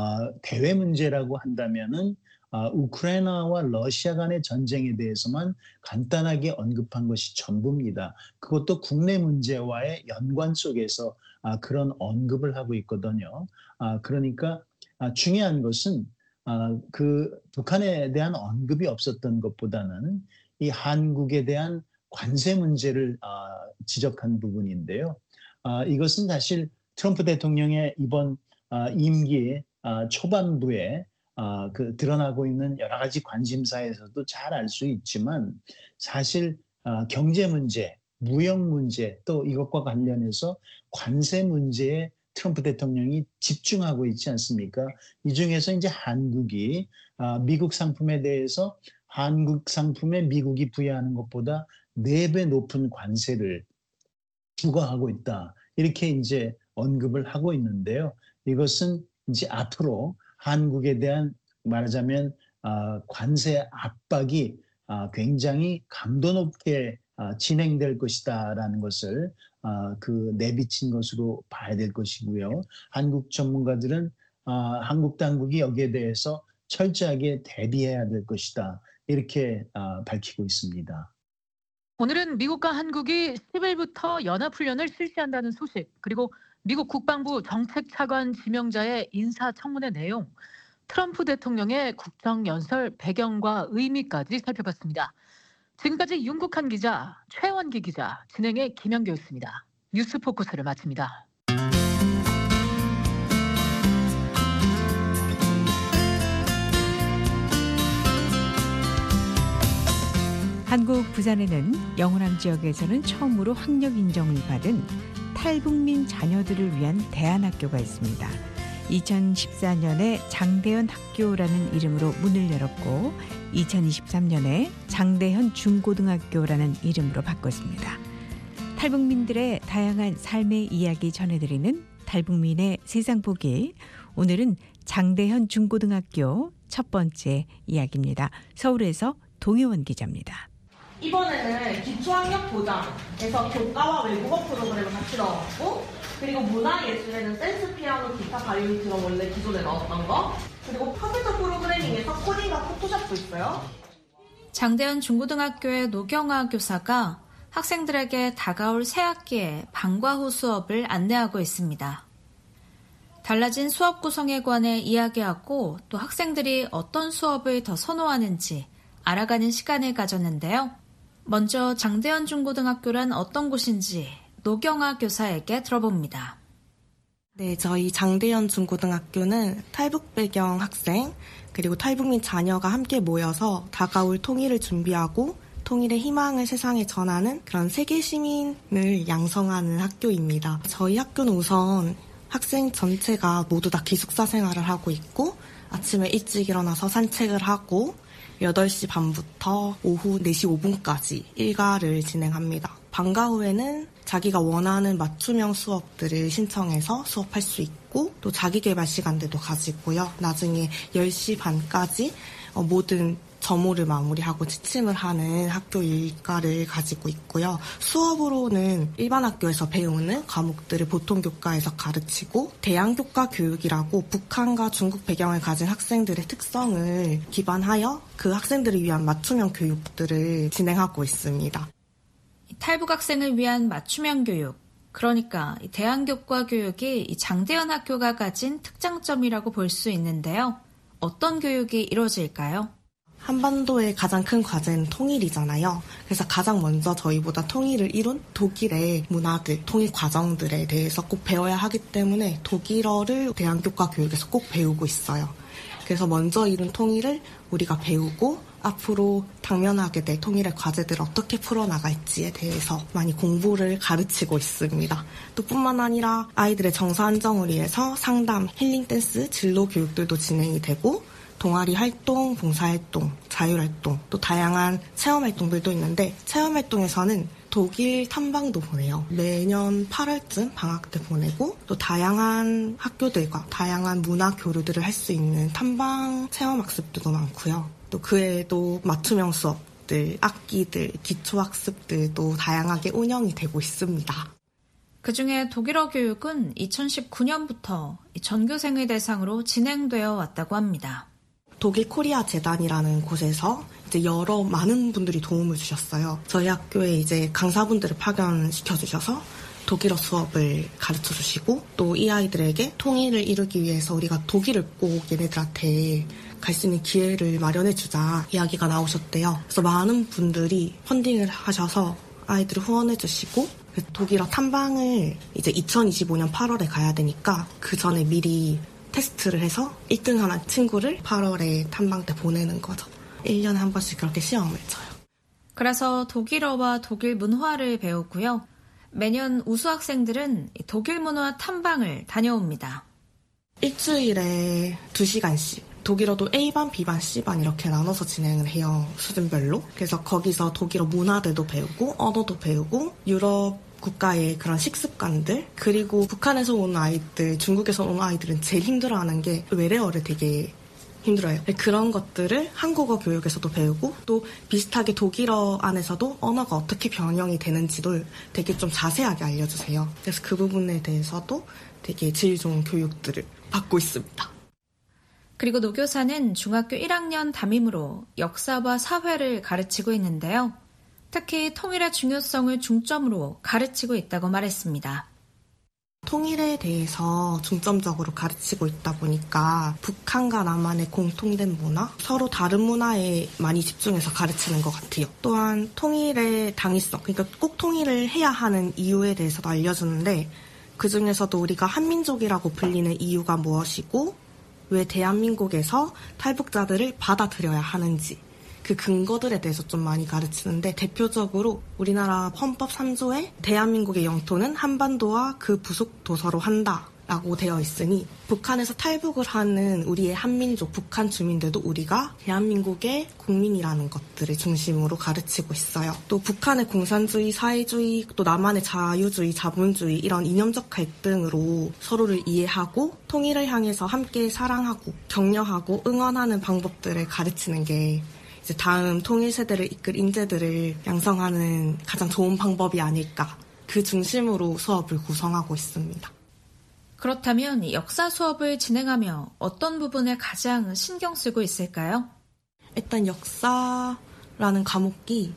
대외 문제라고 한다면은 우크라이나와 러시아 간의 전쟁에 대해서만 간단하게 언급한 것이 전부입니다. 그것도 국내 문제와의 연관 속에서 그런 언급을 하고 있거든요. 그러니까 중요한 것은 그 북한에 대한 언급이 없었던 것보다는 이 한국에 대한 관세 문제를 지적한 부분인데요. 이것은 사실 트럼프 대통령의 이번 임기 초반부에 그 드러나고 있는 여러 가지 관심사에서도 잘 알 수 있지만 사실 경제 문제, 무역 문제 또 이것과 관련해서 관세 문제에 트럼프 대통령이 집중하고 있지 않습니까? 이 중에서 이제 한국이 미국 상품에 대해서 한국 상품에 미국이 부여하는 것보다 4배 높은 관세를 부과하고 있다. 이렇게 이제 언급을 하고 있는데요. 이것은 이제 앞으로 한국에 대한 말하자면 관세 압박이 굉장히 강도 높게 진행될 것이다라는 것을 그 내비친 것으로 봐야 될 것이고요. 한국 전문가들은 한국 당국이 여기에 대해서 철저하게 대비해야 될 것이다. 이렇게 밝히고 있습니다. 오늘은 미국과 한국이 10일부터 연합훈련을 실시한다는 소식, 그리고 미국 국방부 정책차관 지명자의 인사청문회 내용, 트럼프 대통령의 국정연설 배경과 의미까지 살펴봤습니다. 지금까지 윤국한 기자, 최원기 기자, 진행의 김현교였습니다. 뉴스포커스를 마칩니다. 한국 부산에는 영호남 지역에서는 처음으로 학력 인정을 받은 탈북민 자녀들을 위한 대안학교가 있습니다. 2014년에 장대현 학교라는 이름으로 문을 열었고 2023년에 장대현 중고등학교라는 이름으로 바꿨습니다. 탈북민들의 다양한 삶의 이야기 전해드리는 탈북민의 세상보기, 오늘은 장대현 중고등학교 첫 번째 이야기입니다. 서울에서 동효원 기자입니다. 이번에는 기초학력 보장에서 교과와 외국어 프로그램을 같이 넣었고, 그리고 문화예술에는 댄스, 피아노, 기타, 바이올린처럼 원래 기존에 넣었던 거, 그리고 컴퓨터 프로그래밍에서 코딩과 포토샵도 있어요. 장대현 중고등학교의 노경아 교사가 학생들에게 다가올 새학기에 방과후 수업을 안내하고 있습니다. 달라진 수업 구성에 관해 이야기하고 또 학생들이 어떤 수업을 더 선호하는지 알아가는 시간을 가졌는데요. 먼저 장대현 중고등학교란 어떤 곳인지 노경아 교사에게 들어봅니다. 네, 저희 장대현 중고등학교는 탈북 배경 학생 그리고 탈북민 자녀가 함께 모여서 다가올 통일을 준비하고 통일의 희망을 세상에 전하는 그런 세계 시민을 양성하는 학교입니다. 저희 학교는 우선 학생 전체가 모두 다 기숙사 생활을 하고 있고 아침에 일찍 일어나서 산책을 하고 8시 반부터 오후 4시 5분까지 일과를 진행합니다. 방과 후에는 자기가 원하는 맞춤형 수업들을 신청해서 수업할 수 있고 또 자기개발 시간들도 가지고요. 나중에 10시 반까지 모든 점호를 마무리하고 취침을 하는 학교 일과를 가지고 있고요. 수업으로는 일반 학교에서 배우는 과목들을 보통 교과에서 가르치고 대양교과 교육이라고 북한과 중국 배경을 가진 학생들의 특성을 기반하여 그 학생들을 위한 맞춤형 교육들을 진행하고 있습니다. 탈북 학생을 위한 맞춤형 교육, 그러니까 대양교과 교육이 장대현 학교가 가진 특장점이라고 볼 수 있는데요. 어떤 교육이 이루어질까요? 한반도의 가장 큰 과제는 통일이잖아요. 그래서 가장 먼저 저희보다 통일을 이룬 독일의 문화들, 통일 과정들에 대해서 꼭 배워야 하기 때문에 독일어를 대한교과 교육에서 꼭 배우고 있어요. 그래서 먼저 이룬 통일을 우리가 배우고 앞으로 당면하게 될 통일의 과제들을 어떻게 풀어나갈지에 대해서 많이 공부를 가르치고 있습니다. 또 뿐만 아니라 아이들의 정서 안정을 위해서 상담, 힐링 댄스, 진로 교육들도 진행이 되고 동아리 활동, 봉사활동, 자율활동, 또 다양한 체험활동들도 있는데 체험활동에서는 독일 탐방도 보내요. 매년 8월쯤 방학 때 보내고 또 다양한 학교들과 다양한 문화 교류들을 할 수 있는 탐방 체험학습들도 많고요. 또 그 외에도 맞춤형 수업들, 악기들, 기초학습들도 다양하게 운영이 되고 있습니다. 그중에 독일어 교육은 2019년부터 전교생을 대상으로 진행되어 왔다고 합니다. 독일 코리아 재단이라는 곳에서 이제 많은 분들이 도움을 주셨어요. 저희 학교에 이제 강사분들을 파견시켜 주셔서 독일어 수업을 가르쳐 주시고 또 이 아이들에게 통일을 이루기 위해서 우리가 독일을 꼭 얘네들한테 갈 수 있는 기회를 마련해 주자 이야기가 나오셨대요. 그래서 많은 분들이 펀딩을 하셔서 아이들을 후원해 주시고 독일어 탐방을 이제 2025년 8월에 가야 되니까 그 전에 미리 테스트를 해서 1등하는 친구를 8월에 탐방 때 보내는 거죠. 1년에 한 번씩 그렇게 시험을 쳐요. 그래서 독일어와 독일 문화를 배우고요. 매년 우수 학생들은 독일 문화 탐방을 다녀옵니다. 일주일에 2시간씩 독일어도 A반, B반, C반 이렇게 나눠서 진행을 해요. 수준별로. 그래서 거기서 독일어 문화들도 배우고 언어도 배우고 유럽 국가의 그런 식습관들 그리고 북한에서 온 아이들, 중국에서 온 아이들은 제일 힘들어하는 게 외래어를 되게 힘들어요. 그런 것들을 한국어 교육에서도 배우고 또 비슷하게 독일어 안에서도 언어가 어떻게 변형이 되는지도 되게 좀 자세하게 알려주세요. 그래서 그 부분에 대해서도 되게 질 좋은 교육들을 받고 있습니다. 그리고 노 교사는 중학교 1학년 담임으로 역사와 사회를 가르치고 있는데요. 특히 통일의 중요성을 중점으로 가르치고 있다고 말했습니다. 통일에 대해서 중점적으로 가르치고 있다 보니까 북한과 남한의 공통된 문화, 서로 다른 문화에 많이 집중해서 가르치는 것 같아요. 또한 통일의 당위성, 그러니까 꼭 통일을 해야 하는 이유에 대해서도 알려주는데 그중에서도 우리가 한민족이라고 불리는 이유가 무엇이고 왜 대한민국에서 탈북자들을 받아들여야 하는지 그 근거들에 대해서 좀 많이 가르치는데 대표적으로 우리나라 헌법 3조에 대한민국의 영토는 한반도와 그 부속 도서로 한다라고 되어 있으니 북한에서 탈북을 하는 우리의 한민족 북한 주민들도 우리가 대한민국의 국민이라는 것들을 중심으로 가르치고 있어요. 또 북한의 공산주의, 사회주의, 또 남한의 자유주의, 자본주의 이런 이념적 갈등으로 서로를 이해하고 통일을 향해서 함께 사랑하고 격려하고 응원하는 방법들을 가르치는 게 이제 다음 통일 세대를 이끌 인재들을 양성하는 가장 좋은 방법이 아닐까. 그 중심으로 수업을 구성하고 있습니다. 그렇다면 역사 수업을 진행하며 어떤 부분에 가장 신경 쓰고 있을까요? 일단 역사라는 과목이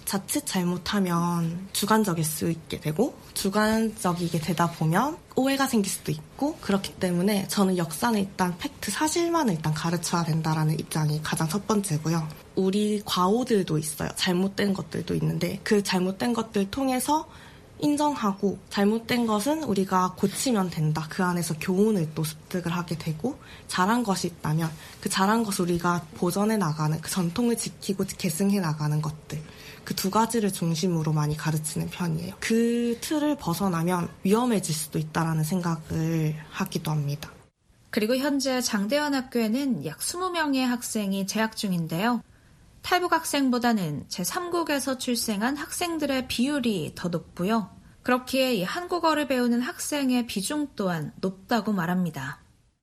자칫 잘못하면 주관적일 수 있게 되고 주관적이게 되다 보면 오해가 생길 수도 있고 그렇기 때문에 저는 역사는 일단 팩트, 사실만을 일단 가르쳐야 된다라는 입장이 가장 첫 번째고요. 우리 과오들도 있어요. 잘못된 것들도 있는데 그 잘못된 것들 통해서 인정하고 잘못된 것은 우리가 고치면 된다. 그 안에서 교훈을 또 습득을 하게 되고 잘한 것이 있다면 그 잘한 것을 우리가 보존해 나가는 그 전통을 지키고 계승해 나가는 것들 그 두 가지를 중심으로 많이 가르치는 편이에요. 그 틀을 벗어나면 위험해질 수도 있다라는 생각을 하기도 합니다. 그리고 현재 장대현 학교에는 약 20명의 학생이 재학 중인데요. 탈북 학생보다는 제3국에서 출생한 학생들의 비율이 더 높고요. 그렇기에 이 한국어를 배우는 학생의 비중 또한 높다고 말합니다.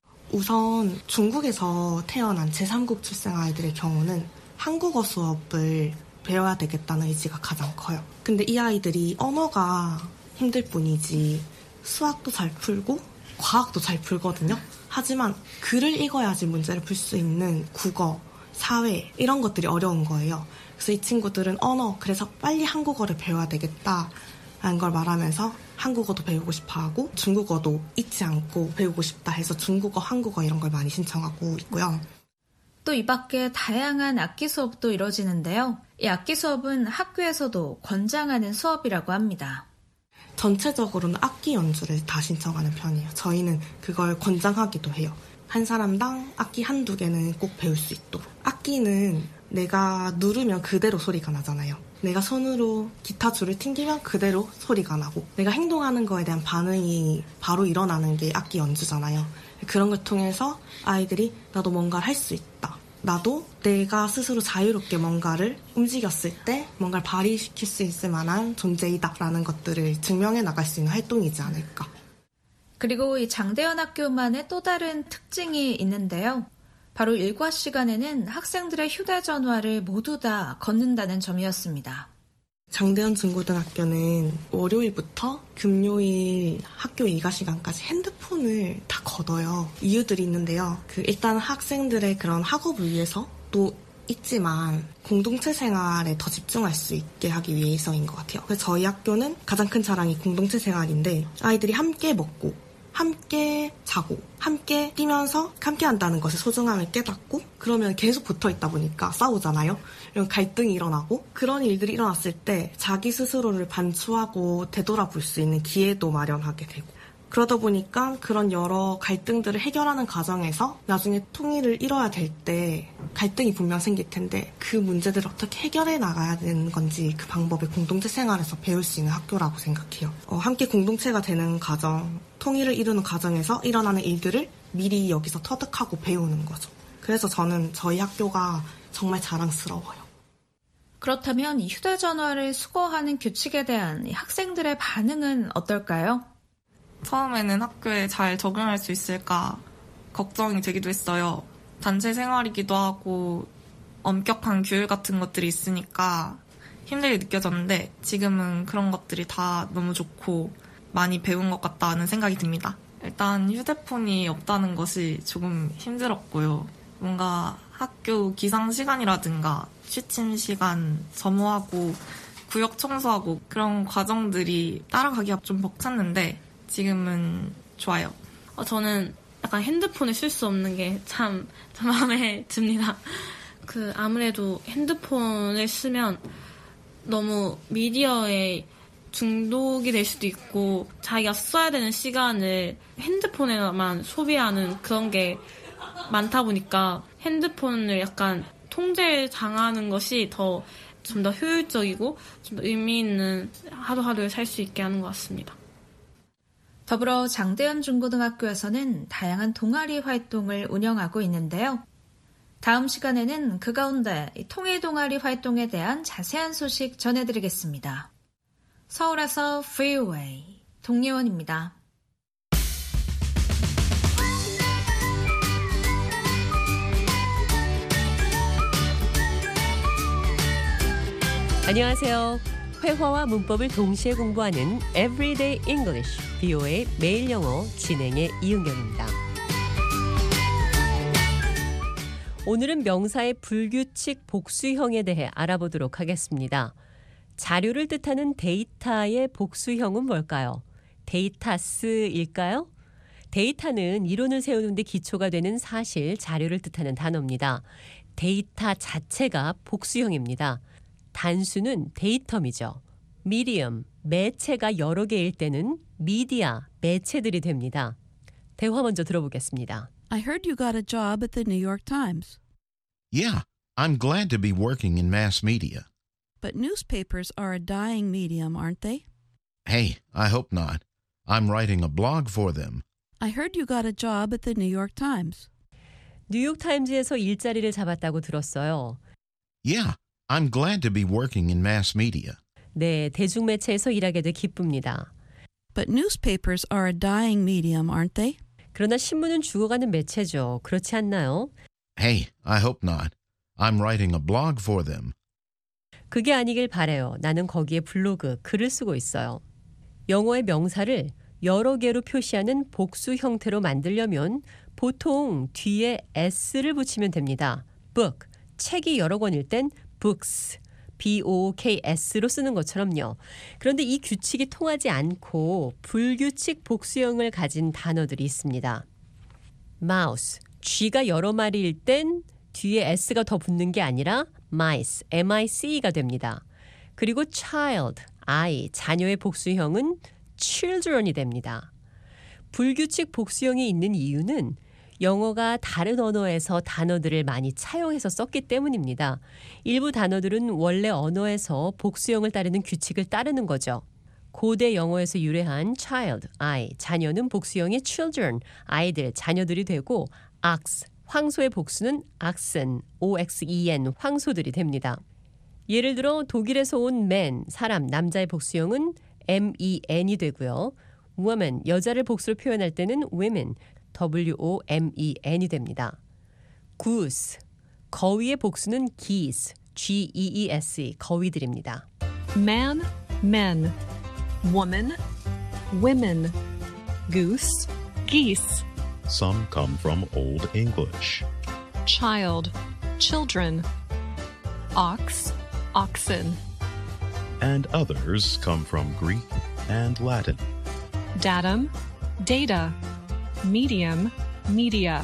우선 중국에서 태어난 제3국 출생 아이들의 경우는 한국어 수업을 배워야 되겠다는 의지가 가장 커요. 근데 이 아이들이 언어가 힘들 뿐이지 수학도 잘 풀고 과학도 잘 풀거든요. 하지만 글을 읽어야지 문제를 풀 수 있는 국어, 사회 이런 것들이 어려운 거예요. 그래서 이 친구들은 그래서 빨리 한국어를 배워야 되겠다라는 걸 말하면서 한국어도 배우고 싶어하고 중국어도 잊지 않고 배우고 싶다 해서 중국어, 한국어 이런 걸 많이 신청하고 있고요. 또 이 밖에 다양한 악기 수업도 이뤄지는데요. 이 악기 수업은 학교에서도 권장하는 수업이라고 합니다. 전체적으로는 악기 연주를 다 신청하는 편이에요. 저희는 그걸 권장하기도 해요. 한 사람당 악기 한두 개는 꼭 배울 수 있도록. 악기는 내가 누르면 그대로 소리가 나잖아요. 내가 손으로 기타 줄을 튕기면 그대로 소리가 나고 내가 행동하는 거에 대한 반응이 바로 일어나는 게 악기 연주잖아요. 그런 걸 통해서 아이들이 나도 뭔가를 할 수 있다. 나도 내가 스스로 자유롭게 뭔가를 움직였을 때 뭔가를 발휘시킬 수 있을 만한 존재이다라는 것들을 증명해 나갈 수 있는 활동이지 않을까. 그리고 이 장대현 학교만의 또 다른 특징이 있는데요. 바로 일과 시간에는 학생들의 휴대전화를 모두 다 걷는다는 점이었습니다. 장대현 중고등학교는 월요일부터 금요일 학교 일과 시간까지 핸드폰을 다 걷어요. 이유들이 있는데요. 일단 학생들의 그런 학업을 위해서 또 있지만 공동체 생활에 더 집중할 수 있게 하기 위해서인 것 같아요. 그래서 저희 학교는 가장 큰 자랑이 공동체 생활인데 아이들이 함께 먹고 함께 자고 함께 뛰면서 함께 한다는 것의 소중함을 깨닫고 그러면 계속 붙어 있다 보니까 싸우잖아요. 이런 갈등이 일어나고 그런 일들이 일어났을 때 자기 스스로를 반추하고 되돌아볼 수 있는 기회도 마련하게 되고 그러다 보니까 그런 여러 갈등들을 해결하는 과정에서 나중에 통일을 이뤄야 될 때 갈등이 분명 생길 텐데 그 문제들을 어떻게 해결해 나가야 되는 건지 그 방법을 공동체 생활에서 배울 수 있는 학교라고 생각해요. 함께 공동체가 되는 과정, 통일을 이루는 과정에서 일어나는 일들을 미리 여기서 터득하고 배우는 거죠. 그래서 저는 저희 학교가 정말 자랑스러워요. 그렇다면 이 휴대전화를 수거하는 규칙에 대한 학생들의 반응은 어떨까요? 처음에는 학교에 잘 적응할 수 있을까 걱정이 되기도 했어요. 단체 생활이기도 하고 엄격한 규율 같은 것들이 있으니까 힘들게 느껴졌는데 지금은 그런 것들이 다 너무 좋고 많이 배운 것 같다는 생각이 듭니다. 일단 휴대폰이 없다는 것이 조금 힘들었고요. 뭔가 학교 기상 시간이라든가 취침 시간 점호하고 구역 청소하고 그런 과정들이 따라가기가 좀 벅찼는데 지금은 좋아요. 저는 약간 핸드폰을 쓸 수 없는 게 참 마음에 듭니다. 아무래도 핸드폰을 쓰면 너무 미디어에 중독이 될 수도 있고 자기가 써야 되는 시간을 핸드폰에만 소비하는 그런 게 많다 보니까 핸드폰을 약간 통제당하는 것이 좀 더 효율적이고 좀 더 의미 있는 하루하루를 살 수 있게 하는 것 같습니다. 더불어 장대현 중고등학교에서는 다양한 동아리 활동을 운영하고 있는데요. 다음 시간에는 그 가운데 통일 동아리 활동에 대한 자세한 소식 전해드리겠습니다. 서울에서 Freeway 동예원입니다. 안녕하세요. 회화와 문법을 동시에 공부하는 Everyday English, VOA 매일 영어 진행의 이은경입니다. 오늘은 명사의 불규칙 복수형에 대해 알아보도록 하겠습니다. 자료를 뜻하는 데이터의 복수형은 뭘까요? 데이타스일까요? 데이터는 이론을 세우는 데 기초가 되는 사실, 자료를 뜻하는 단어입니다. 데이터 자체가 복수형입니다. 단수는 데이텀이죠. 미디엄, 매체가 여러 개일 때는 미디어, 매체들이 됩니다. 대화 먼저 들어보겠습니다. I heard you got a job at the New York Times. Yeah, I'm glad to be working in mass media. But newspapers are a dying medium, aren't they? Hey, I hope not. I'm writing a blog for them. I heard you got a job at the New York Times. 뉴욕타임즈에서 일자리를 잡았다고 들었어요. Yeah, I'm glad to be working in mass media. 네, 대중매체에서 일하게 돼 기쁩니다. But newspapers are a dying medium, aren't they? 그러나 신문은 죽어가는 매체죠. 그렇지 않나요? Hey, I hope not. I'm writing a blog for them. 그게 아니길 바래요. 나는 거기에 블로그, 글을 쓰고 있어요. 영어의 명사를 여러 개로 표시하는 복수 형태로 만들려면 보통 뒤에 s를 붙이면 됩니다. book, 책이 여러 권일 땐 books, BOOKS로 쓰는 것처럼요. 그런데 이 규칙이 통하지 않고 불규칙 복수형을 가진 단어들이 있습니다. mouse, 쥐가 여러 마리일 땐 뒤에 s가 더 붙는 게 아니라 mice, MICE가 됩니다. 그리고 child, 아이, 자녀의 복수형은 children이 됩니다. 불규칙 복수형이 있는 이유는 영어가 다른 언어에서 단어들을 많이 차용해서 썼기 때문입니다. 일부 단어들은 원래 언어에서 복수형을 따르는 규칙을 따르는 거죠. 고대 영어에서 유래한 child, 아이, 자녀는 복수형이 children, 아이들, 자녀들이 되고 ox, 황소의 복수는 oxen, OXEN, 황소들이 됩니다. 예를 들어 독일에서 온 man, 사람, 남자의 복수형은 MEN이 되고요. woman, 여자를 복수로 표현할 때는 women, WOMEN이 됩니다. goose, 거위의 복수는 geese, GEESE, 거위들입니다. Man, men. Woman, women. Goose, geese. Some come from Old English. Child, children. Ox, oxen. And others come from Greek and Latin. Datum, data. Medium, media.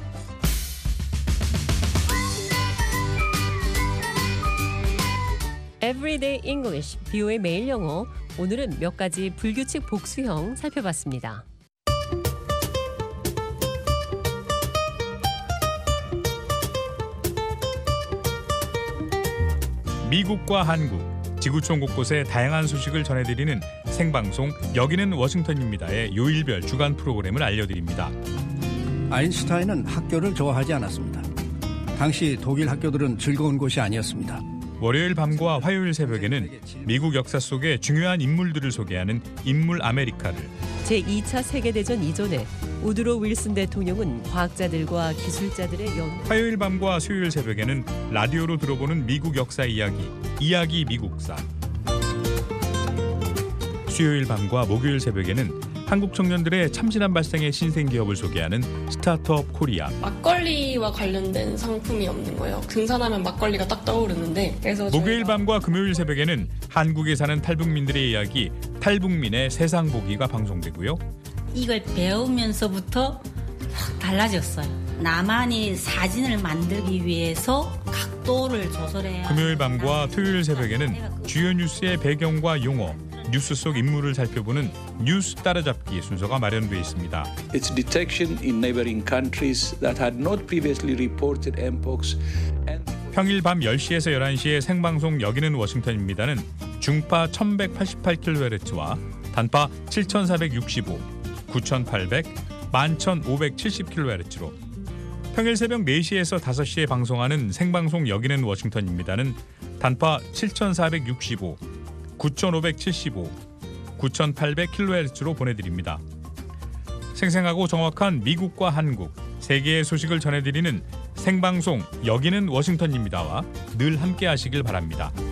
Everyday English, BO의 매일 영어. 오늘은 몇 가지 불규칙 복수형 살펴봤습니다. 미국과 한국, 지구촌 곳곳의 다양한 소식을 전해드리는 생방송 여기는 워싱턴입니다의 요일별 주간 프로그램을 알려드립니다. 아인슈타인은 학교를 좋아하지 않았습니다. 당시 독일 학교들은 즐거운 곳이 아니었습니다. 월요일 밤과 화요일 새벽에는 미국 역사 속의 중요한 인물들을 소개하는 인물 아메리카를, 제2차 세계대전 이전에 우드로 윌슨 대통령은 과학자들과 기술자들의 화요일 밤과 수요일 새벽에는 라디오로 들어보는 미국 역사 이야기 미국사. 수요일 밤과 목요일 새벽에는 한국 청년들의 참신한 발상의 신생 기업을 소개하는 스타트업 코리아. 막걸리와 관련된 상품이 없는 거예요. 등산하면 막걸리가 딱 떠오르는데. 그래서 목요일 밤과 금요일 새벽에는 한국에 사는 탈북민들의 이야기, 탈북민의 세상 보기가 방송되고요. 이걸 배우면서부터 확 달라졌어요. 나만이 사진을 만들기 위해서 각도를 조절해야. 금요일 밤과 토요일 새벽에는 주요 뉴스의 배경과 용어, 뉴스 속 인물을 살펴보는 뉴스 따라잡기 순서가 마련되어 있습니다. Its detection in neighboring countries that had not previously reported mpox. 평일 밤 10시에서 11시에 생방송 여기는 워싱턴입니다는 중파 1188kHz와 단파 7465, 9800, 11570kHz로 평일 새벽 4시에서 5시에 방송하는 생방송 여기는 워싱턴입니다는 단파 7465, 9575, 9800kHz로 보내드립니다. 생생하고 정확한 미국과 한국, 세계의 소식을 전해드리는 생방송 여기는 워싱턴입니다와 늘 함께 하시길 바랍니다.